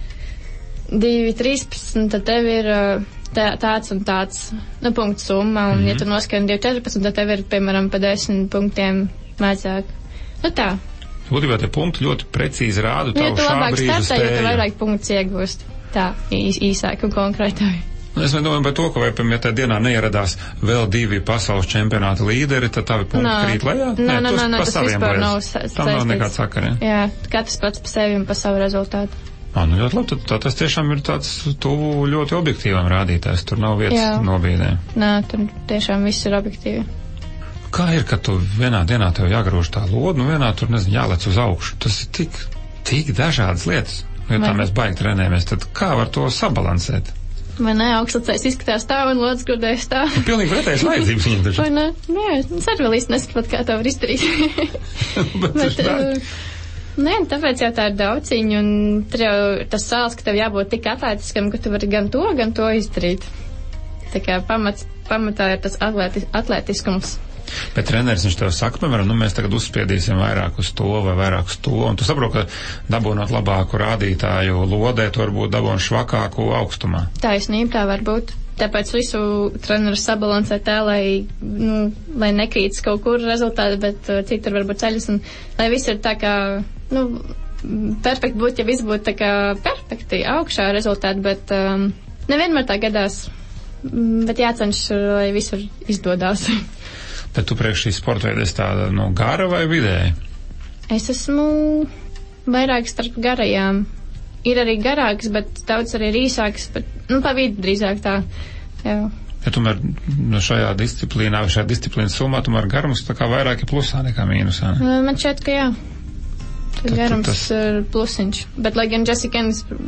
divi trīspadsmit, tad tev ir tā, tāds un tāds, nu, punktu summa, un, mm-hmm. ja tu noskrien divi četrpadsmit, tad tev ir, piemēram, pa desmit punktiem mazāk. Nu, tā. Būtībā tie punkti ļoti precīzi rāda tavu šā brīža spēju. Ja tu labāk startē, jo tu vairāk punktus iegūst. Tā, īs, īsāk un konkrētāk. Es domāju par to, ka, vai, piemēram, ja tajā dienā neieradās vēl divi pasaules čempionāta līderi, tad tavi punkti krīt lejā? Nē, nē, nē, tas vispār nav saistīts. Tam nav nekāda sakara, ja? Jā, katrs pats pa sevi un pa savu rezultātu. Ā, nu ļoti labi, tad tā, tas tiešām ir tāds tuvu ļoti objektīvam rādītājs, tur nav vietas nobīdēm. Nē, tur tiešām viss ir objektīvi. Kā ir, ka tu vienā dienā tev jāgrūž tā lodu, nu vienā tur, nezinu, jālec uz augšu? Tas ir tik, tik dažādas lietas. Ja tā mēs baigi trenējamies, tad kā var to sabalansēt? Vai ne, augstlicējs izskatās tā un lodas grudējs tā. Pilnīgi pretējas vajadzības viņam taču. Vai ne? Nē, es arī vēl īsti nesaprotu, kā tā var izdarīt. Bet, Bet uh, nē, tāpēc jau tā ir daudziņa, un tur jau tas sāls, ka tev jābūt tik atlētiskam, ka tu vari gan to, gan to izdarīt. Tā kā pamats, pamatā ir tas atlētis, atlētiskums. Bet treneris, viņš tev saka, piemēram, nu mēs tagad uzspiedīsim vairāk uz to vai vairāk uz to, un tu saproti, ka dabūnot labāku rādītāju lodē, tu varbūt dabūni švakāku augstumā. Taisnība, tā var būt. Tāpēc visu treneris sabalansē tā, lai, nu, lai nekrītas kaut kur rezultāti, bet uh, citur varbūt ceļas, un lai viss ir tā kā, nu, perfekti būtu, ja viss būtu tā kā perfekti augšā rezultāti, bet um, nevienmēr tā gadās, bet jācenš, lai visur izdodās. Bet tu priekš šī sporta veida esi tāda, nu, gara vai vidēji? Es esmu vairāk starp garajām. Ir arī garāks, bet daudz arī ir īsāks, bet, nu, pa vidu drīzāk tā, jā. Ja tomēr no šajā disciplīnā vai šajā disciplīnas summā, tomēr garums tā kā vairāk ir plusā nekā mīnusā, ne? Man šķiet, ka jā. Tad, garums tas... ir plusiņš. Bet, lai gan Jessica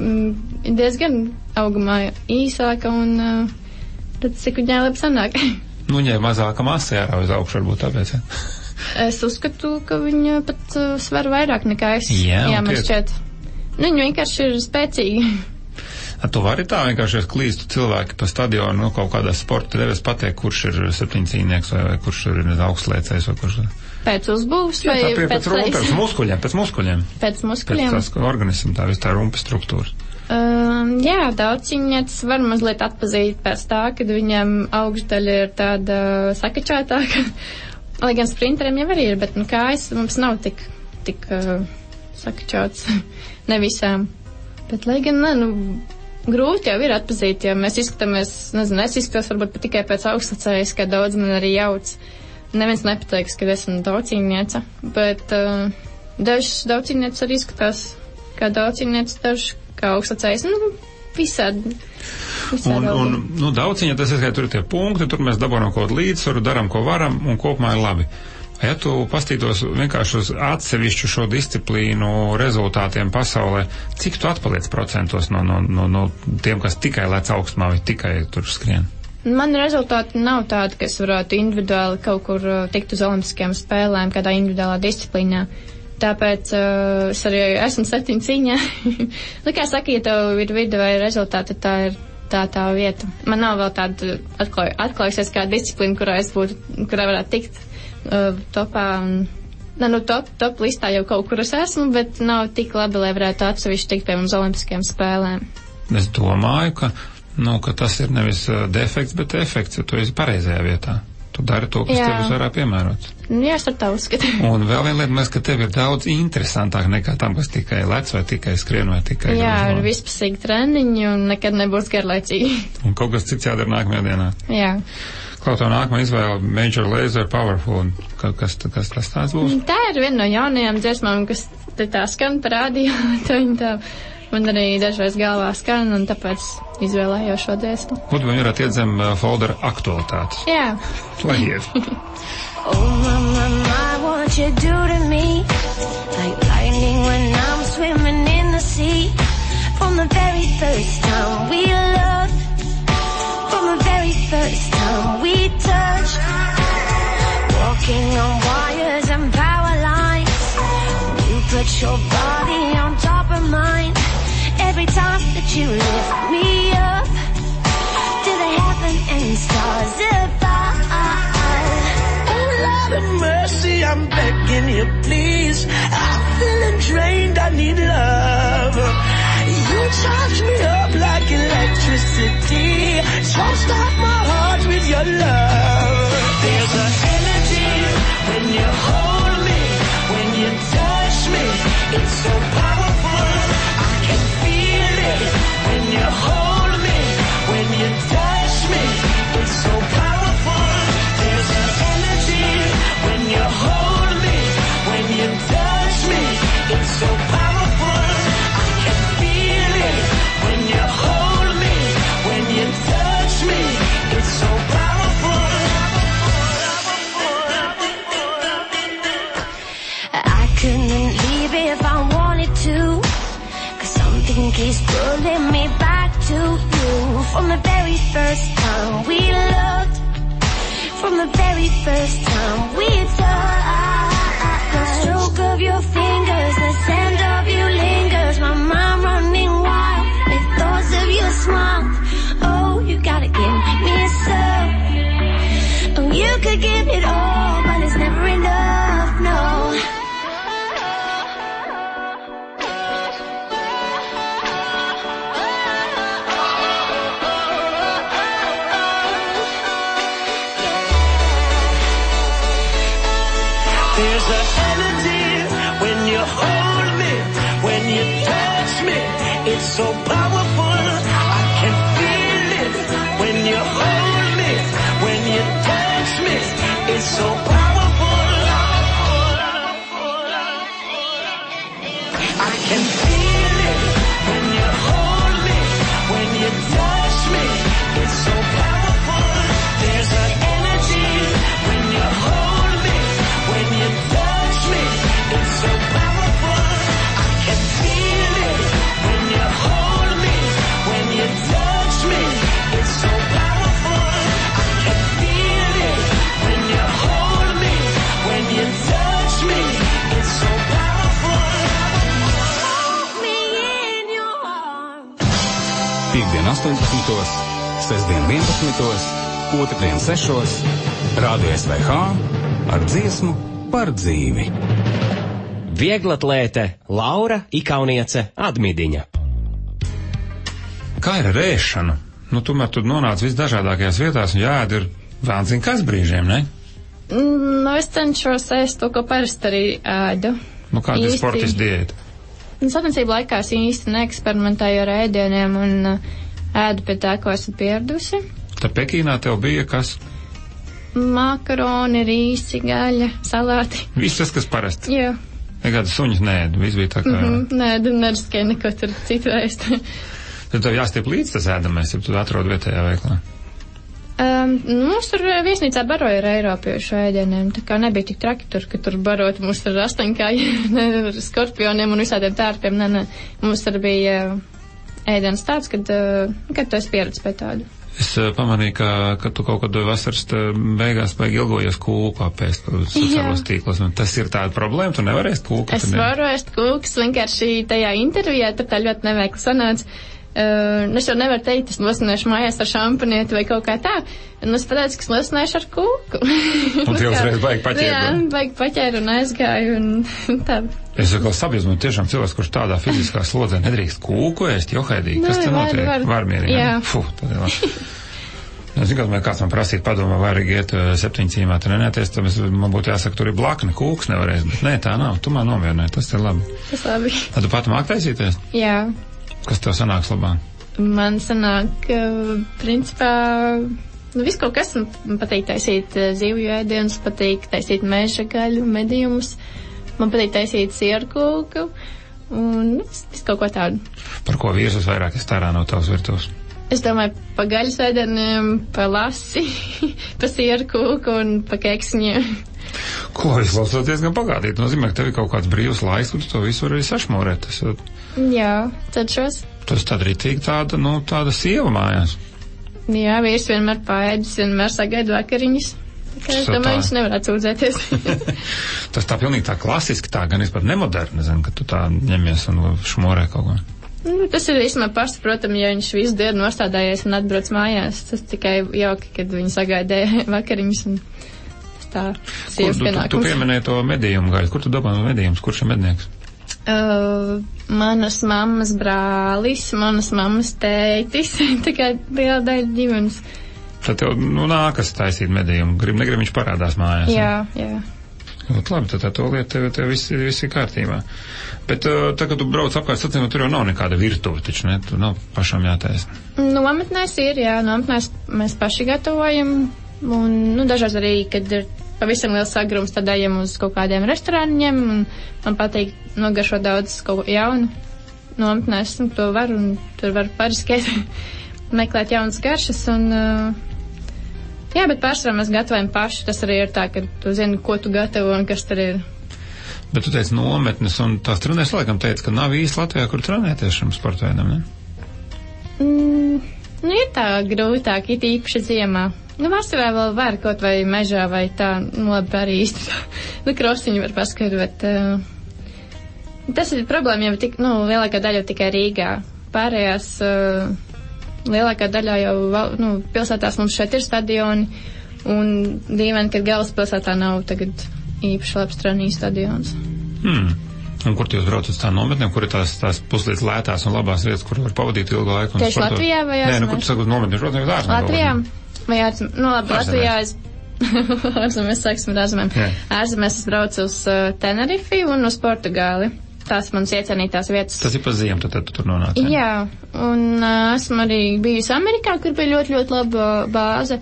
ir diezgan augumā īsāka un tad cik viņai labi sanāk. Nu, viņai mazāka masa jārauj augšu, varbūt tāpēc, ja? Es uzskatu, ka viņa pat uh, sver vairāk nekā es. Jā, Jā man šķiet. Nu, viņa vienkārši ir spēcīga. A, tu vari tā vienkārši klīstu cilvēki pa stadionu, nu, kaut kādā sporta devēs pateikt, kurš ir septiņcīnieks vai, vai kurš ir augstliecējs vai kurš ir. Pēc uzbūves vai Jā, tā, pēc, pēc, pēc, pēc muskuļiem, pēc muskuļiem. Pēc muskuļiem. Pēc tās organismu, tā viss tā rumpa struktūra. Um, jā, daudziņietis var mazliet atpazīt pēc tā, kad viņam augšdaļa ir tāda sakačātāka. Lai gan sprinteriem jau arī ir, bet, nu, kājas mums nav tik, tik uh, sakačāts. Ne visām. Bet, lai gan, ne, nu, grūti jau ir atpazīt, ja mēs izskatāmies, nezinu, es izskatos varbūt pat tikai pēc augstlicējas, kā daudz man arī jauc. Neviens nepateiks, ka esmu daudziņieca, bet uh, dažs daudziņietis arī izskatās kā daudziņietis, dažs kā augstlicējs, nu, visādi. visādi un, un, nu, daudziņa, tas ir, ka tur ir tie punkti, tur mēs dabonam kaut līdzsvaru, daram, ko varam, un kopumā ir labi. Ja tu pastītos vienkārši uz atsevišķu šo disciplīnu rezultātiem pasaulē, cik tu atpaliec procentos no, no, no, no tiem, kas tikai lec augstumā vai tikai tur skrien? Man rezultāti nav tādi, ka es varētu individuāli kaut kur tikt uz olimpiskajām spēlēm, kādā individuālā disciplīnā. Tāpēc uh, es arī esmu septiņu cīņā. Nu, kā saka, ja tev ir vide vai rezultāti, tā ir tā tā vieta. Man nav vēl tāda atklāj, atklājusies kā disciplīna, kurā es būtu, kurā varētu tikt uh, topā. Un, ne, nu, top, top listā jau kaut kur es esmu, bet nav tik labi, lai varētu atsevišķi tikt pie mums olimpiskajām spēlēm. Es domāju, ka, nu, ka tas ir nevis uh, defekts, bet efekts, ja tu esi pareizajā vietā. Tu dari to, kas Jā. tev visvairāk piemērots. Jā, es ar tā uzskatu. Un vēl viena lieta, mēs, ka tev ir daudz interesantāk nekā tam, kas tikai lec vai tikai skrien vai tikai Jā, grūž. ir vispasīgi treniņi un nekad nebūs garlaicīgi. Un kaut kas cits jādara nākamajā dienā. Jā. Kaut tā nākamā izvēle Major Lazer Powerful. Ka- Kas, kas tas tāds būs? Tā ir viena no jaunajām dziesmām, kas te tā skan par rādio. Tā viņa tā man arī dažreiz galvā skan, un tāpēc izvēlējos šo dziesmu. Lūdzu, viņi varētu iet zem uh, foldera aktualitātes. Jā. Lai iet. Oh, mama, my, what you do to me? Like lightning when I'm swimming in the sea. From the very first time we loved, from the very first time we touched, walking on wires and power lines. You put your body on top of mine. Every time that you lift me up to the heaven and stars above. Lord have mercy, I'm begging you, please. I'm feeling drained, I need love. You charge me up like electricity. So stop my heart with your love. There's an energy when you hold me, when you touch me. It's so powerful, I can feel it. When you hold me, when you touch me. It's so powerful. There's an energy when you hold me, when you touch me. It's so powerful, I can feel it. When you hold me, when you touch me. It's so powerful. I couldn't leave if I wanted to, 'cause something keeps pulling me back to you. From the very first time we loved, from the very first time we touched, the stroke of your fingers, the scent of you lingers, my mind running wild with thoughts of your smile. Oh, you gotta give me some. Oh, you could give it all, but it's never enough, no. There's an energy when you hold me, when you touch me. It's so powerful, I can feel it. When you hold me, when you touch me. It's so powerful, I can feel it. When you hold me, when you touch me. It's so powerful. There's an energy when you hold me, when you touch me. It's so powerful, I can feel it. When you hold me, when you touch me. It's so powerful, I can feel it. When you hold me, when you touch me. It's so powerful. Hold me in your arms. Piektdien astoņpadsmitos, sestdien vienpadsmitos, otrdien sešos, Rādio S V H ar dziesmu par dzīvi. Vieglatlēte Laura Ikauniece Admidiņa. Kā ir ar ēšanu? Nu, tomēr tu nonāc visdažādākajās vietās un jāēd ir vēl zin kas brīžiem, ne? Mm, Nu, es cenšos ēst to, ko parasti arī ēdu. Nu, kāda ir Īsti- sportistu diēta? Sacensību laikā es īsti neeksperimentēju ar ēdieniem un uh, ēdu pie tā, ko esmu pieradusi. Tad Pekīnā tev bija kas? Makaroni, rīsi, gaļa, salāti. Viss tas, kas parasti. Jā. Nekādas suņas nēd, viss bija tā kā... Mm, nē, neriskēju neko tur citu ēst. Tad tev jāstiep līdz tas ēdamais, ja tu atrod vietējā veiklā. Um, mums tur viesnīcā baroja ar eiropiešu ēdieniem, tā kā nebija tik traki tur, ka tur barot mums ar astoņkājiem, ar skorpioniem un visādiem tārpiem, nē, nē. Mums tur bija uh, ēdienas tāds, kad, uh, kad tu esi pieredzis pie tādu. Es uh, pamanīju, ka, ka tu kaut kad vasaras beigās baigi ilgojies kūku apēst sociālos tīklos. Tas ir tāda problēma, tu nevari ēst kūku? Es varu ēst kūkus, vienkārši tajā intervijā, tad tā ļoti neveikli sanāca. Uh, es jau nevaru teikt, es nosināšu mājās ar šampanieti vai kaut kā tā. Un es pateicu, ka es nosināšu ar kūku. Un tie uzreiz baigi paķēri. Jā, baigi paķēri un aizgāju un tā. Es vēl sabiedzu, man tiešām cilvēks, kurš tādā fiziskā slodzē nedrīkst kūku ēst, johaidīgi. Kas te notiek? Var, Varmierīgi. Jā. Fuh, tad ir labi. Es zinu, ka kāds man prasīt padomā, vairīgi iet septiņu cīmā trenēties, tad man būtu jāsaka, tur ir blakni, kūks nevarēs, bet nē, tā nav, tu man nomierināji, tas ir labi. Tas labi. Tad tu pat māk taisīties? Jā. Kas tev sanāks labāk? Man sanāk, principā, nu, viss kaut kas, man patīk taisīt zivju ēdienus, patīk taisīt meža gaļu, medījumus, man patīk taisīt sierkūku, un viss kaut ko tādu. Par ko vīrsus vairāk es tērā no tavas virtuves? Es domāju, pa gaļas ēdieniem, pa lasi, pa sierkūku un pa keksiņiem. Ko, izklausoties gan pagādīt, nozīmē, ka tev ir kaut kāds brīvs laiks, kur tu to visu vari sašmorēt. Tas, jā, cenšos. Tas tad arī tīk tāda, nu, tāda sieva mājās. Jā, vīrs vienmēr paēdis, vienmēr sagaida vakariņas. Tā, es domāju, viņš nevar atsūdzēties. Tas tā pilnīgi tā klasiski, tā gan es pat nemoderni, nezinu, ka tu tā ņemies un šmorē kaut ko. Nu, tas ir īstenībā pašsaprotami, ja viņš visu dienu nostādājies un atbrauc mājās. Tas tikai jauki, kad viņi sagaidīja vakariņas un tā sievas pienākums. Tu, tu pieminēji to medījumu gaļu. Kur tu dabā no medījumus? Kurš ir mednieks? Uh, manas mammas brālis, manas mammas tētis, tikai liela daļa ģimenes. Tad tev, nu, nākas taisīt medījumu. Grib, negrib, viņš parādās mājās. Jā, ne? jā. Ļoti labi, tad tā to lieta tev, tev viss, viss ir kārtībā. Bet tā, kad tu brauc apkārt sacīm, tur jau nav nekāda virtuve, taču, ne? Tur nav pašām jātaisa. Nometnēs ir, jā, nometnēs mēs paši gatavojam. Un, nu, dažreiz arī, kad ir pavisam liels sagrums, tad ejam uz kaut kādiem restorāņiem. Un man patīk nogaršot daudz kaut ko jaunu. Nometnēs, un to var, un tur var pariskēt, meklēt jaunas garšas. Un, uh, jā, bet pārsvarā mēs gatavojam paši. Tas arī ir tā, ka tu zini, ko tu gatavo un kas tur ir. Bet tu teici nometnes, un tās trenēs laikam teica, ka nav īsti Latvijā, kur trenēties šim sportveidam, ne? Mm, nu, ir tā grūtāk, it īpaši ziemā. Nu, vasarā vēl var kaut vai mežā vai tā, nu, labi, arī īsti tā. Nu, krosiņu var paskaidrot, bet uh, tas ir problēma, jau tik, nu, lielākā daļa tikai Rīgā. Pārējās, uh, lielākā daļā jau, nu, pilsētās mums šeit ir stadioni, un dīvaini, ka galvaspilsētā nav tagad īpaši labs trenīju stadions. Hmm. Un kur jūs braucat uz tā nometnēm, kur ir tās, tās puslīdz lētās un labās vietas, kur var pavadīt ilgu laiku? Tieši sportot? Latvijā vai ārzemēs? Nē, nu, kur tu saki uz nometnēm, protams, uz ārzemēs. Latvijā? Vai ārzemēs? Nu, labi, Latvijā es... ārzemēs, sāksim ar ārzemēm. Ārzemēs es braucu uz uh, Tenerifi un uz Portugāli. Tās manas iecienītās vietas. Tas ir pa ziemu, tad, tad tu tur nonāc, jā? Jā, un uh, esmu arī bijusi Amerikā, kur bija ļoti, ļoti laba bāze.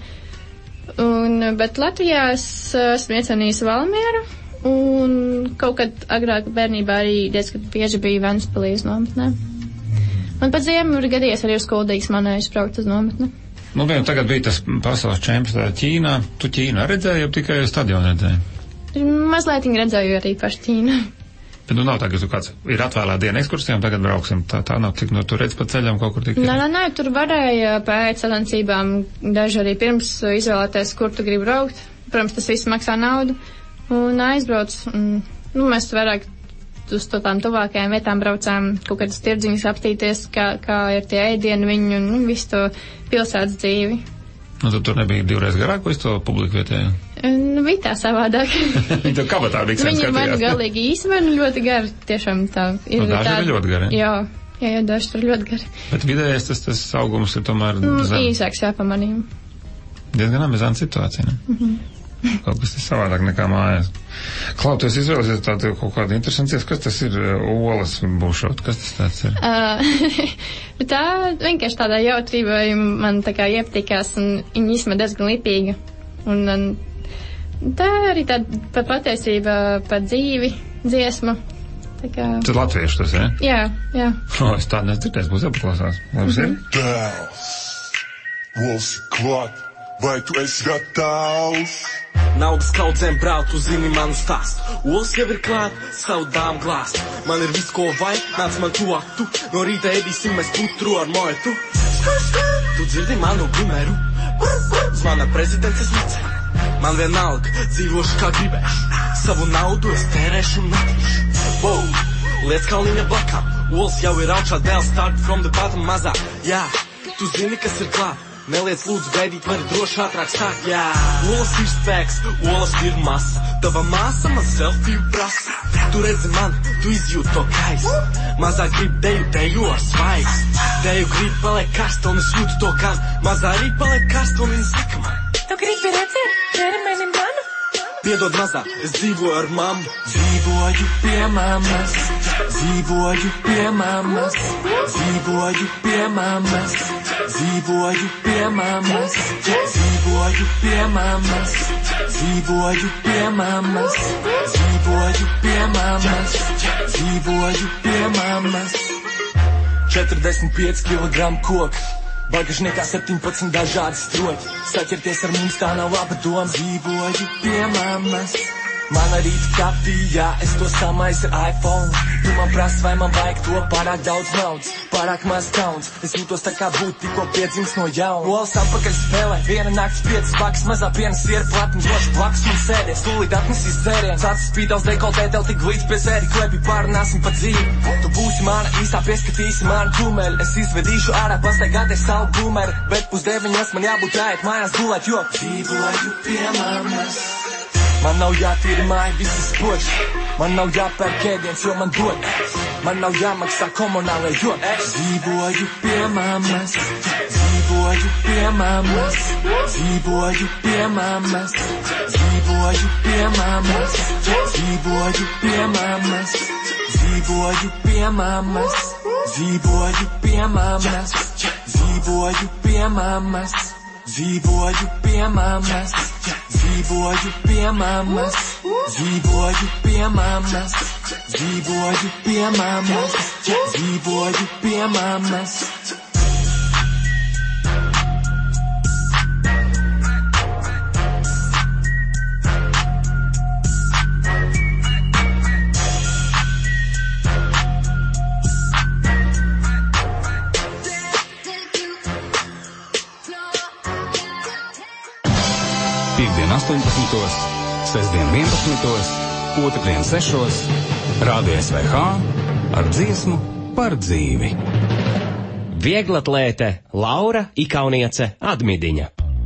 Un, bet Latvijā es uh, esmu iecienījusi Valmieru. Un kaut kad agrāk bērnībā arī diezgan bieži bija Ventspilī uz nometnē. Man pat ziemu ir gadījies arī uz Kuldīgas manējuši braukt uz nometni. Nu, vien, tagad bija tas pasaules čempionāts Ķīnā. Tu Ķīnu redzēji, jau tikai stadionu redzēji? Mazliet redzēju arī pašu Ķīnu. Bet nu nav tā, ka tu kāds ir atvēlēta diena ekskursijām, tagad brauksim. Tā, tā nav tik, nu, tu redz pa ceļam kaut kur tik. Nē, nē, nē, tur varēja pēc sacensībām daži arī pirms izvēlēties, kur tu gribi braukt. Protams, tas viss maksā naudu. Un aizbrauc, un, nu, mēs vairāk uz to tām tuvākajām vietām braucām, kaut kādas tirdziņas apstīties, kā, kā ir tie ēdieni viņi un, nu, visu to pilsētas dzīvi. Nu, tad tur nebija divreiz garāk, visu to publiku vietēju? Nu, bija tā savādāk. Viņi to kabatā bija sen skatījās. Viņi vai nu galīgi īsi, vai nu ļoti gari, tiešām tā. Ir nu, daži tā, ir ļoti gari. Jā, jā, jā, daži tur ļoti gari. Bet vidējais tas, tas augums ir tomēr mm, zem. Īsāks jāpamanījumi. Diezgan amizanta situācija, ne? Mhm. Kaut kas ir savādāk nekā mājās. Klau, tu esi izvēlēsies tādu kaut kādu interesanties, kas tas ir olas būšot, kas tas tāds ir? Uh, tā vienkārši tādā jautrībā man tā kā iepatikās, un viņa īstenībā diezgan lipīga. Un, un tā arī tāda pa patiesība, pa dzīvi, dziesma. Tā kā... Tad latviešu tas, ja? Jā, jā. O, es tādu nedzirdēju, būs jāpaklausās. Labs ir? Dēls, Vols klāt, vai tu esi gatavs? Naudas kaudzēm brauc, tu zini manu stāstu. Ols jau ir klāt, savu dāmu glāst. Man ir viss, ko vajag, nāc man tuvāk tu. No rīta ēdīsim mēs putru ar moetu. Tu dzirdi manu gumeru? Zvana prezidents, es neceru. Man vienalga, dzīvošu kā gribēšu. Savu naudu es tērēšu un netīšu. Wow, liec kalniņa blakām. Olas jau ir augšā, dēl start from the bottom mazā. Jā, tu zini, kas ir klāt. Neliec lūdzu gaidīt, vari droši ātrāk sākt. Jā, olas ir spēks, olas ir masa. Tava māsa man selfiju prasa. Tu redzi man, tu izjūti to kaisu. Mazā grib deju, deju ar svaigs. Deju grib paliek karsta un es jūtu to gan. Mazā arī paliek karsta un viņa saka man. Tu gribi redzēt ķermeni manu? Piedod mazā, es dzīvoju ar mammu. Dzīvoju pie mammas, dzīvoju pie mammas, dzīvoju pie mammas, dzīvoju pie mammas, dzīvoju pie mammas, dzīvoju pie mammas, dzīvoju pie mammas, dzīvoju pie mammas. četrdesmit pieci kilogramu koka. Bagažniekā septiņpadsmit dažādi stroķi. Saķerties ar mums tā nav laba doma. Dzīvoju pie mammas. Man arī kafijā, es to samaisu ar iPhone. Tu man prasi, vai man vajag to pārāk daudz naudas, pārāk maz kauns. Es jūtos tā kā būtu tikko piedzimis no jauna. Olas atpakaļ spēlē, viena nakts piecas pakas, mazā piena siera platni, droši blakus un sēdies. Tūlīt atnesīs dzēriens, acis spīdals dekoltē, tev tik līdz pie zēri, klepi pārunāsim pa dzīvi. Tu būsi mana īstā, pieskatīsi manu kumeļu. Es izvedīšu ārā, pastaigāties savu bumeru, bet pusdeviņos man jābūt jāiet mājās gulēt, jo dzīvoju pie mammas. Man nav jātīra māja visas poči. Man nav jāpērk ēdiens, jo man dod. Man nav jāmaksā komunālai, jo es dzīvoju pie mammas. Dzīvoju pie mammas. Dzīvoju pie mammas. Dzīvoju pie mammas. Dzīvoju pie mammas. Dzīvoju pie mammas. Dzīvoju pie mammas. Dzīvoju pie mammas. Dzīvoju pie mammas. Dzīvoju pie mammas. Dzīvoju pie mammas. Dzīvoju pie mammas. Dzīvoju pie mammas. Piektdien astoņpadsmitos, sestdien vienpadsmitos, otrdien sešos, Rādio S V H ar dziesmu par dzīvi. Vieglatlēte Laura Ikauniece Admidiņa.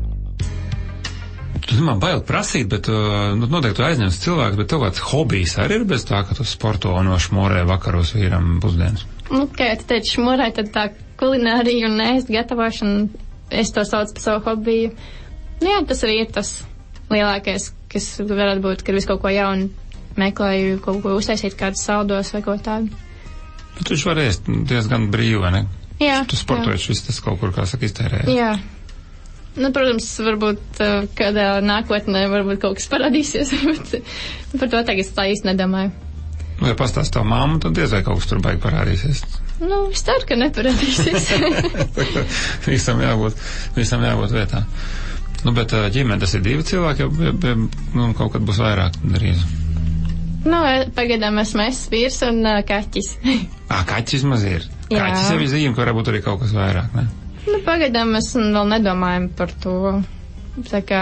Tu man bail prasīt, bet uh, nu, noteikti tu aizņems cilvēks, bet tev kāds hobijs arī ir bez tā, ka tu sporto un šmorē vakaros vīram pusdienas. Nu, kā tu teici, šmorē, tad tā kulinārija un ēst gatavošana, es to saucu par savu hobiju. Nu jā, tas arī ir tas lielākais, kas varētu būt, kad visu kaut ko jaunu meklēju, kaut ko uztaisīt, kādus saldos vai ko tādu. Bet tu var ēst diezgan brīvi, vai ne? Jā. Tu sportojies, viss tas kaut kur, kā saka, iztērējies. Jā. Nu, protams, varbūt kādā nākotnē varbūt kaut kas parādīsies, bet par to tagad tā īsti nedomāju. Nu, ja pastāst tavu mammu, tad diez vai kaut kas tur baigi parādīsies. Nu, es ceru, ka neparādīsies. visam jābūt, visam jābūt vietā. Nu, bet ģimene, tas ir divi cilvēki, ja, ja nu, kaut kad būs vairāk drīz. Nu, pagaidām esmu es, vīrs un uh, kaķis. Ā, kaķis maz ir. Jā. Kaķis jau ir zīme, ka varbūt arī kaut kas vairāk, ne? Nu, pagaidām mēs vēl nedomājam par to. Tā kā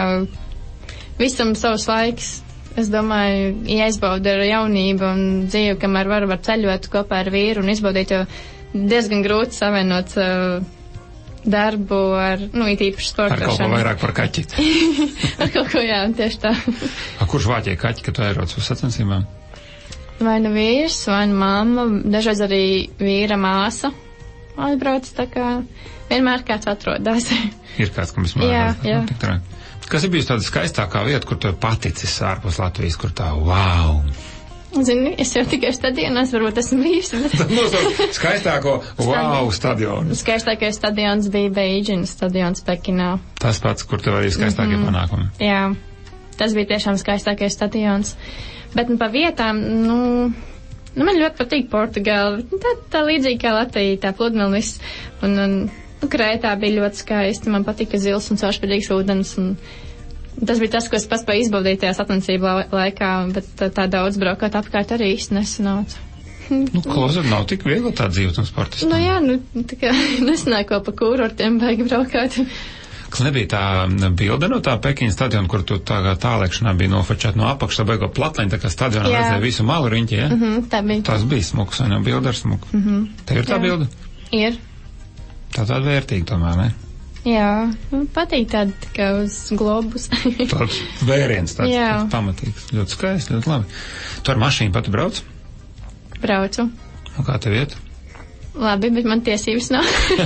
visam savs laiks. Es domāju, jāizbauda ar jaunību un dzīvi, kamēr var, var ceļot kopā ar vīru un izbaudīt, jo diezgan grūti savienot uh, darbu ar, nu, it īpaši sportošanu. Ar kaut ko vairāk par kaķiti. Ar kaut ko, jā, tieši tā. A, kurš vāķie kaķi, kad tu aerodas uz sacensībām? Vai nu vīrs, vai nu mamma, dažreiz arī vīra māsa atbrauc, tā kā vienmēr kāds atrodās. Ir kāds, kam vismaz jā, jā. Kas ir bijusi tāda skaistākā vieta, kur tu ir paticis ārpus Latvijas, kur tā, wow! Zini, es jau tikai stadionos, varbūt esmu bijusi, bet... Tad nosauc skaistāko, wow, stadionu. Skaistākais stadions bija Beidžina stadions Pekinā. Tas pats, kur tev arī skaistākie mm-hmm. panākumi. Jā, tas bija tiešām skaistākais stadions. Bet nu, pa vietām, nu, nu man ļoti patīk Portugāla. Tā, tā līdzīgi kā Latvija, tā pludmelis. Un, un nu, Krētā bija ļoti skaisti. Man patika zils un caurspīdīgs ūdens. Un tas bija tas, ko es paspēju izbaudīt tajā sacensību laikā, bet tā, tā daudz braukāt apkārt arī īsti nesanāca. Nu, klausot, nav tik viegli tā dzīvot un sportistam. Nu jā, nu, tā kā nesanāk vēl pa kūrortiem baigi braukāt. Kas nebija tā bilde no tā Pekiņas stadiona, kur tu tā kā tālēkšanā bija nofočēt no apakšā beigo platleņa, tā kā stadionā Jā. redzēja visu malu riņķi, ja? Mhm, tā bija. Tas bija smuks, vai ne? Bilde ar smuku. Mhm. Tev ir tā Jā. bilde? Ir. Tā tāda vērtīga tomēr, ne? Jā, nu, patīk tāda tā kā uz globus. Tāds vēriens, tāds, Jā. tāds pamatīgs. Ļoti skaisti, ļoti labi. Tu ar mašīnu pati brauc? Braucu. Un kā tev iet? Labi, bet man tiesības nav.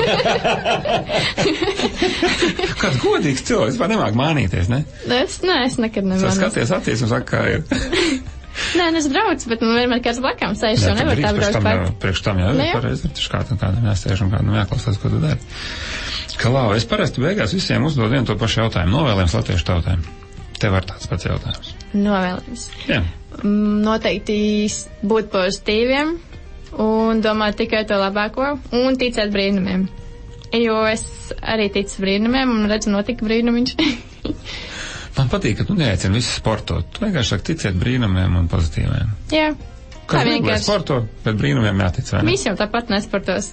Kāds godīgs cilvēks, vispār nemāk mānīties, ne? es, nē, es nekad Tu nemānu. skaties acīs un saka, kā ir. Nē, nu es braucu, bet man vienmēr kāds blakām sēž, jo nevar tā braukt pār. pat. Priekš tam jau Nu ir jā. pareizi, taču kādam kādam jāsēž un kādam jāklausās, ko tu dari. Klau, es parasti beigās visiem uzdod vienu to pašu jautājumu. Novēlējums latviešu tautēm. Tev var tāds pats jautājums. Novēlējums. Jā. Mm, Noteikti s- būt pozitīviem un domāt tikai to labāko un ticēt brīnumiem. Jo es arī ticu brīnumiem un redzu notika brīnumiņš. Man patīk, ka tu neaicini visu sportot. Tu vienkārši saki ticēt brīnumiem un pozitīviem. Jā. Kas Tā vienkārši vienkārši. sporto, bet brīnumiem jātic, vai ne? Visi jau tāpat nesportos.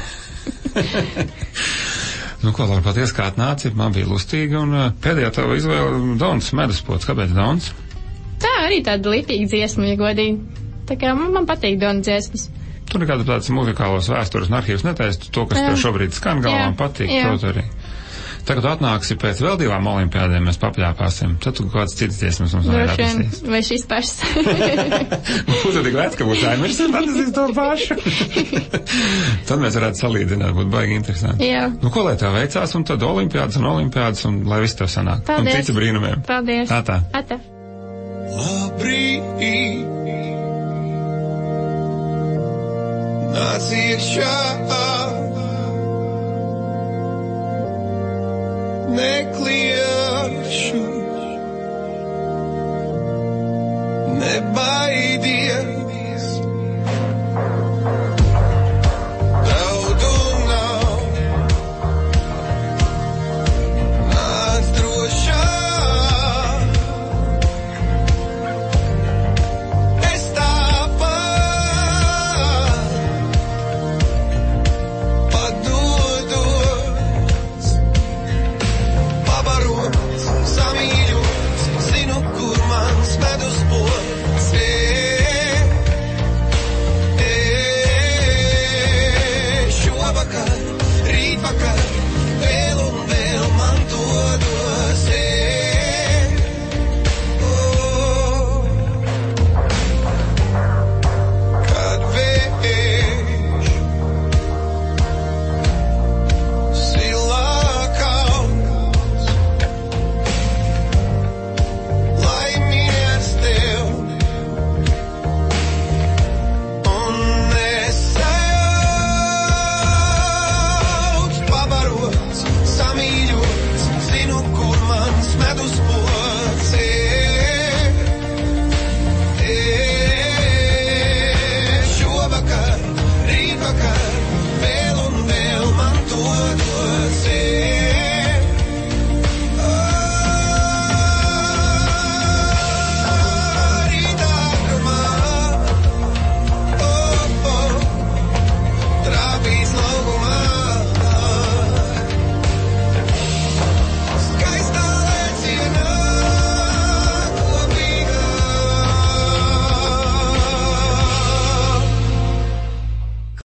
Nu, ko, Laura, paties, kā atnāci, man bija lustīgi, un uh, pēdējā tava izvēle Dauns meduspots. Kāpēc Dauns? Tā arī tāda litīga dziesma, ja godīgi. Tā kā man, man patīk Dona dziesmas. Tu nekādu tāds muzikālos vēstures un arhīvus netaisi, to, kas Jā. tev šobrīd skan galvā Jā. un patīk, Jā. to tu arī. Tagad tu atnāksi pēc vēl divām olimpiādēm, mēs papļāpāsim, tad tu kāds cits dziesmas mums varētu Droši vien, atlasīs. vai šīs pašas. Būtu tik vec, ka būtu aizmirsis un atlasīs to pašu. Tad mēs varētu salīdzināt, būtu baigi interesanti. Jā. Nu, ko lai tev veicās, un tad olimpiādas un olimpiādas, un lai viss tev sanāk. Un Paldies. tici brīnumiem. Paldies. Tā tā. Ata. Labrīt, nāc iekšā, meklē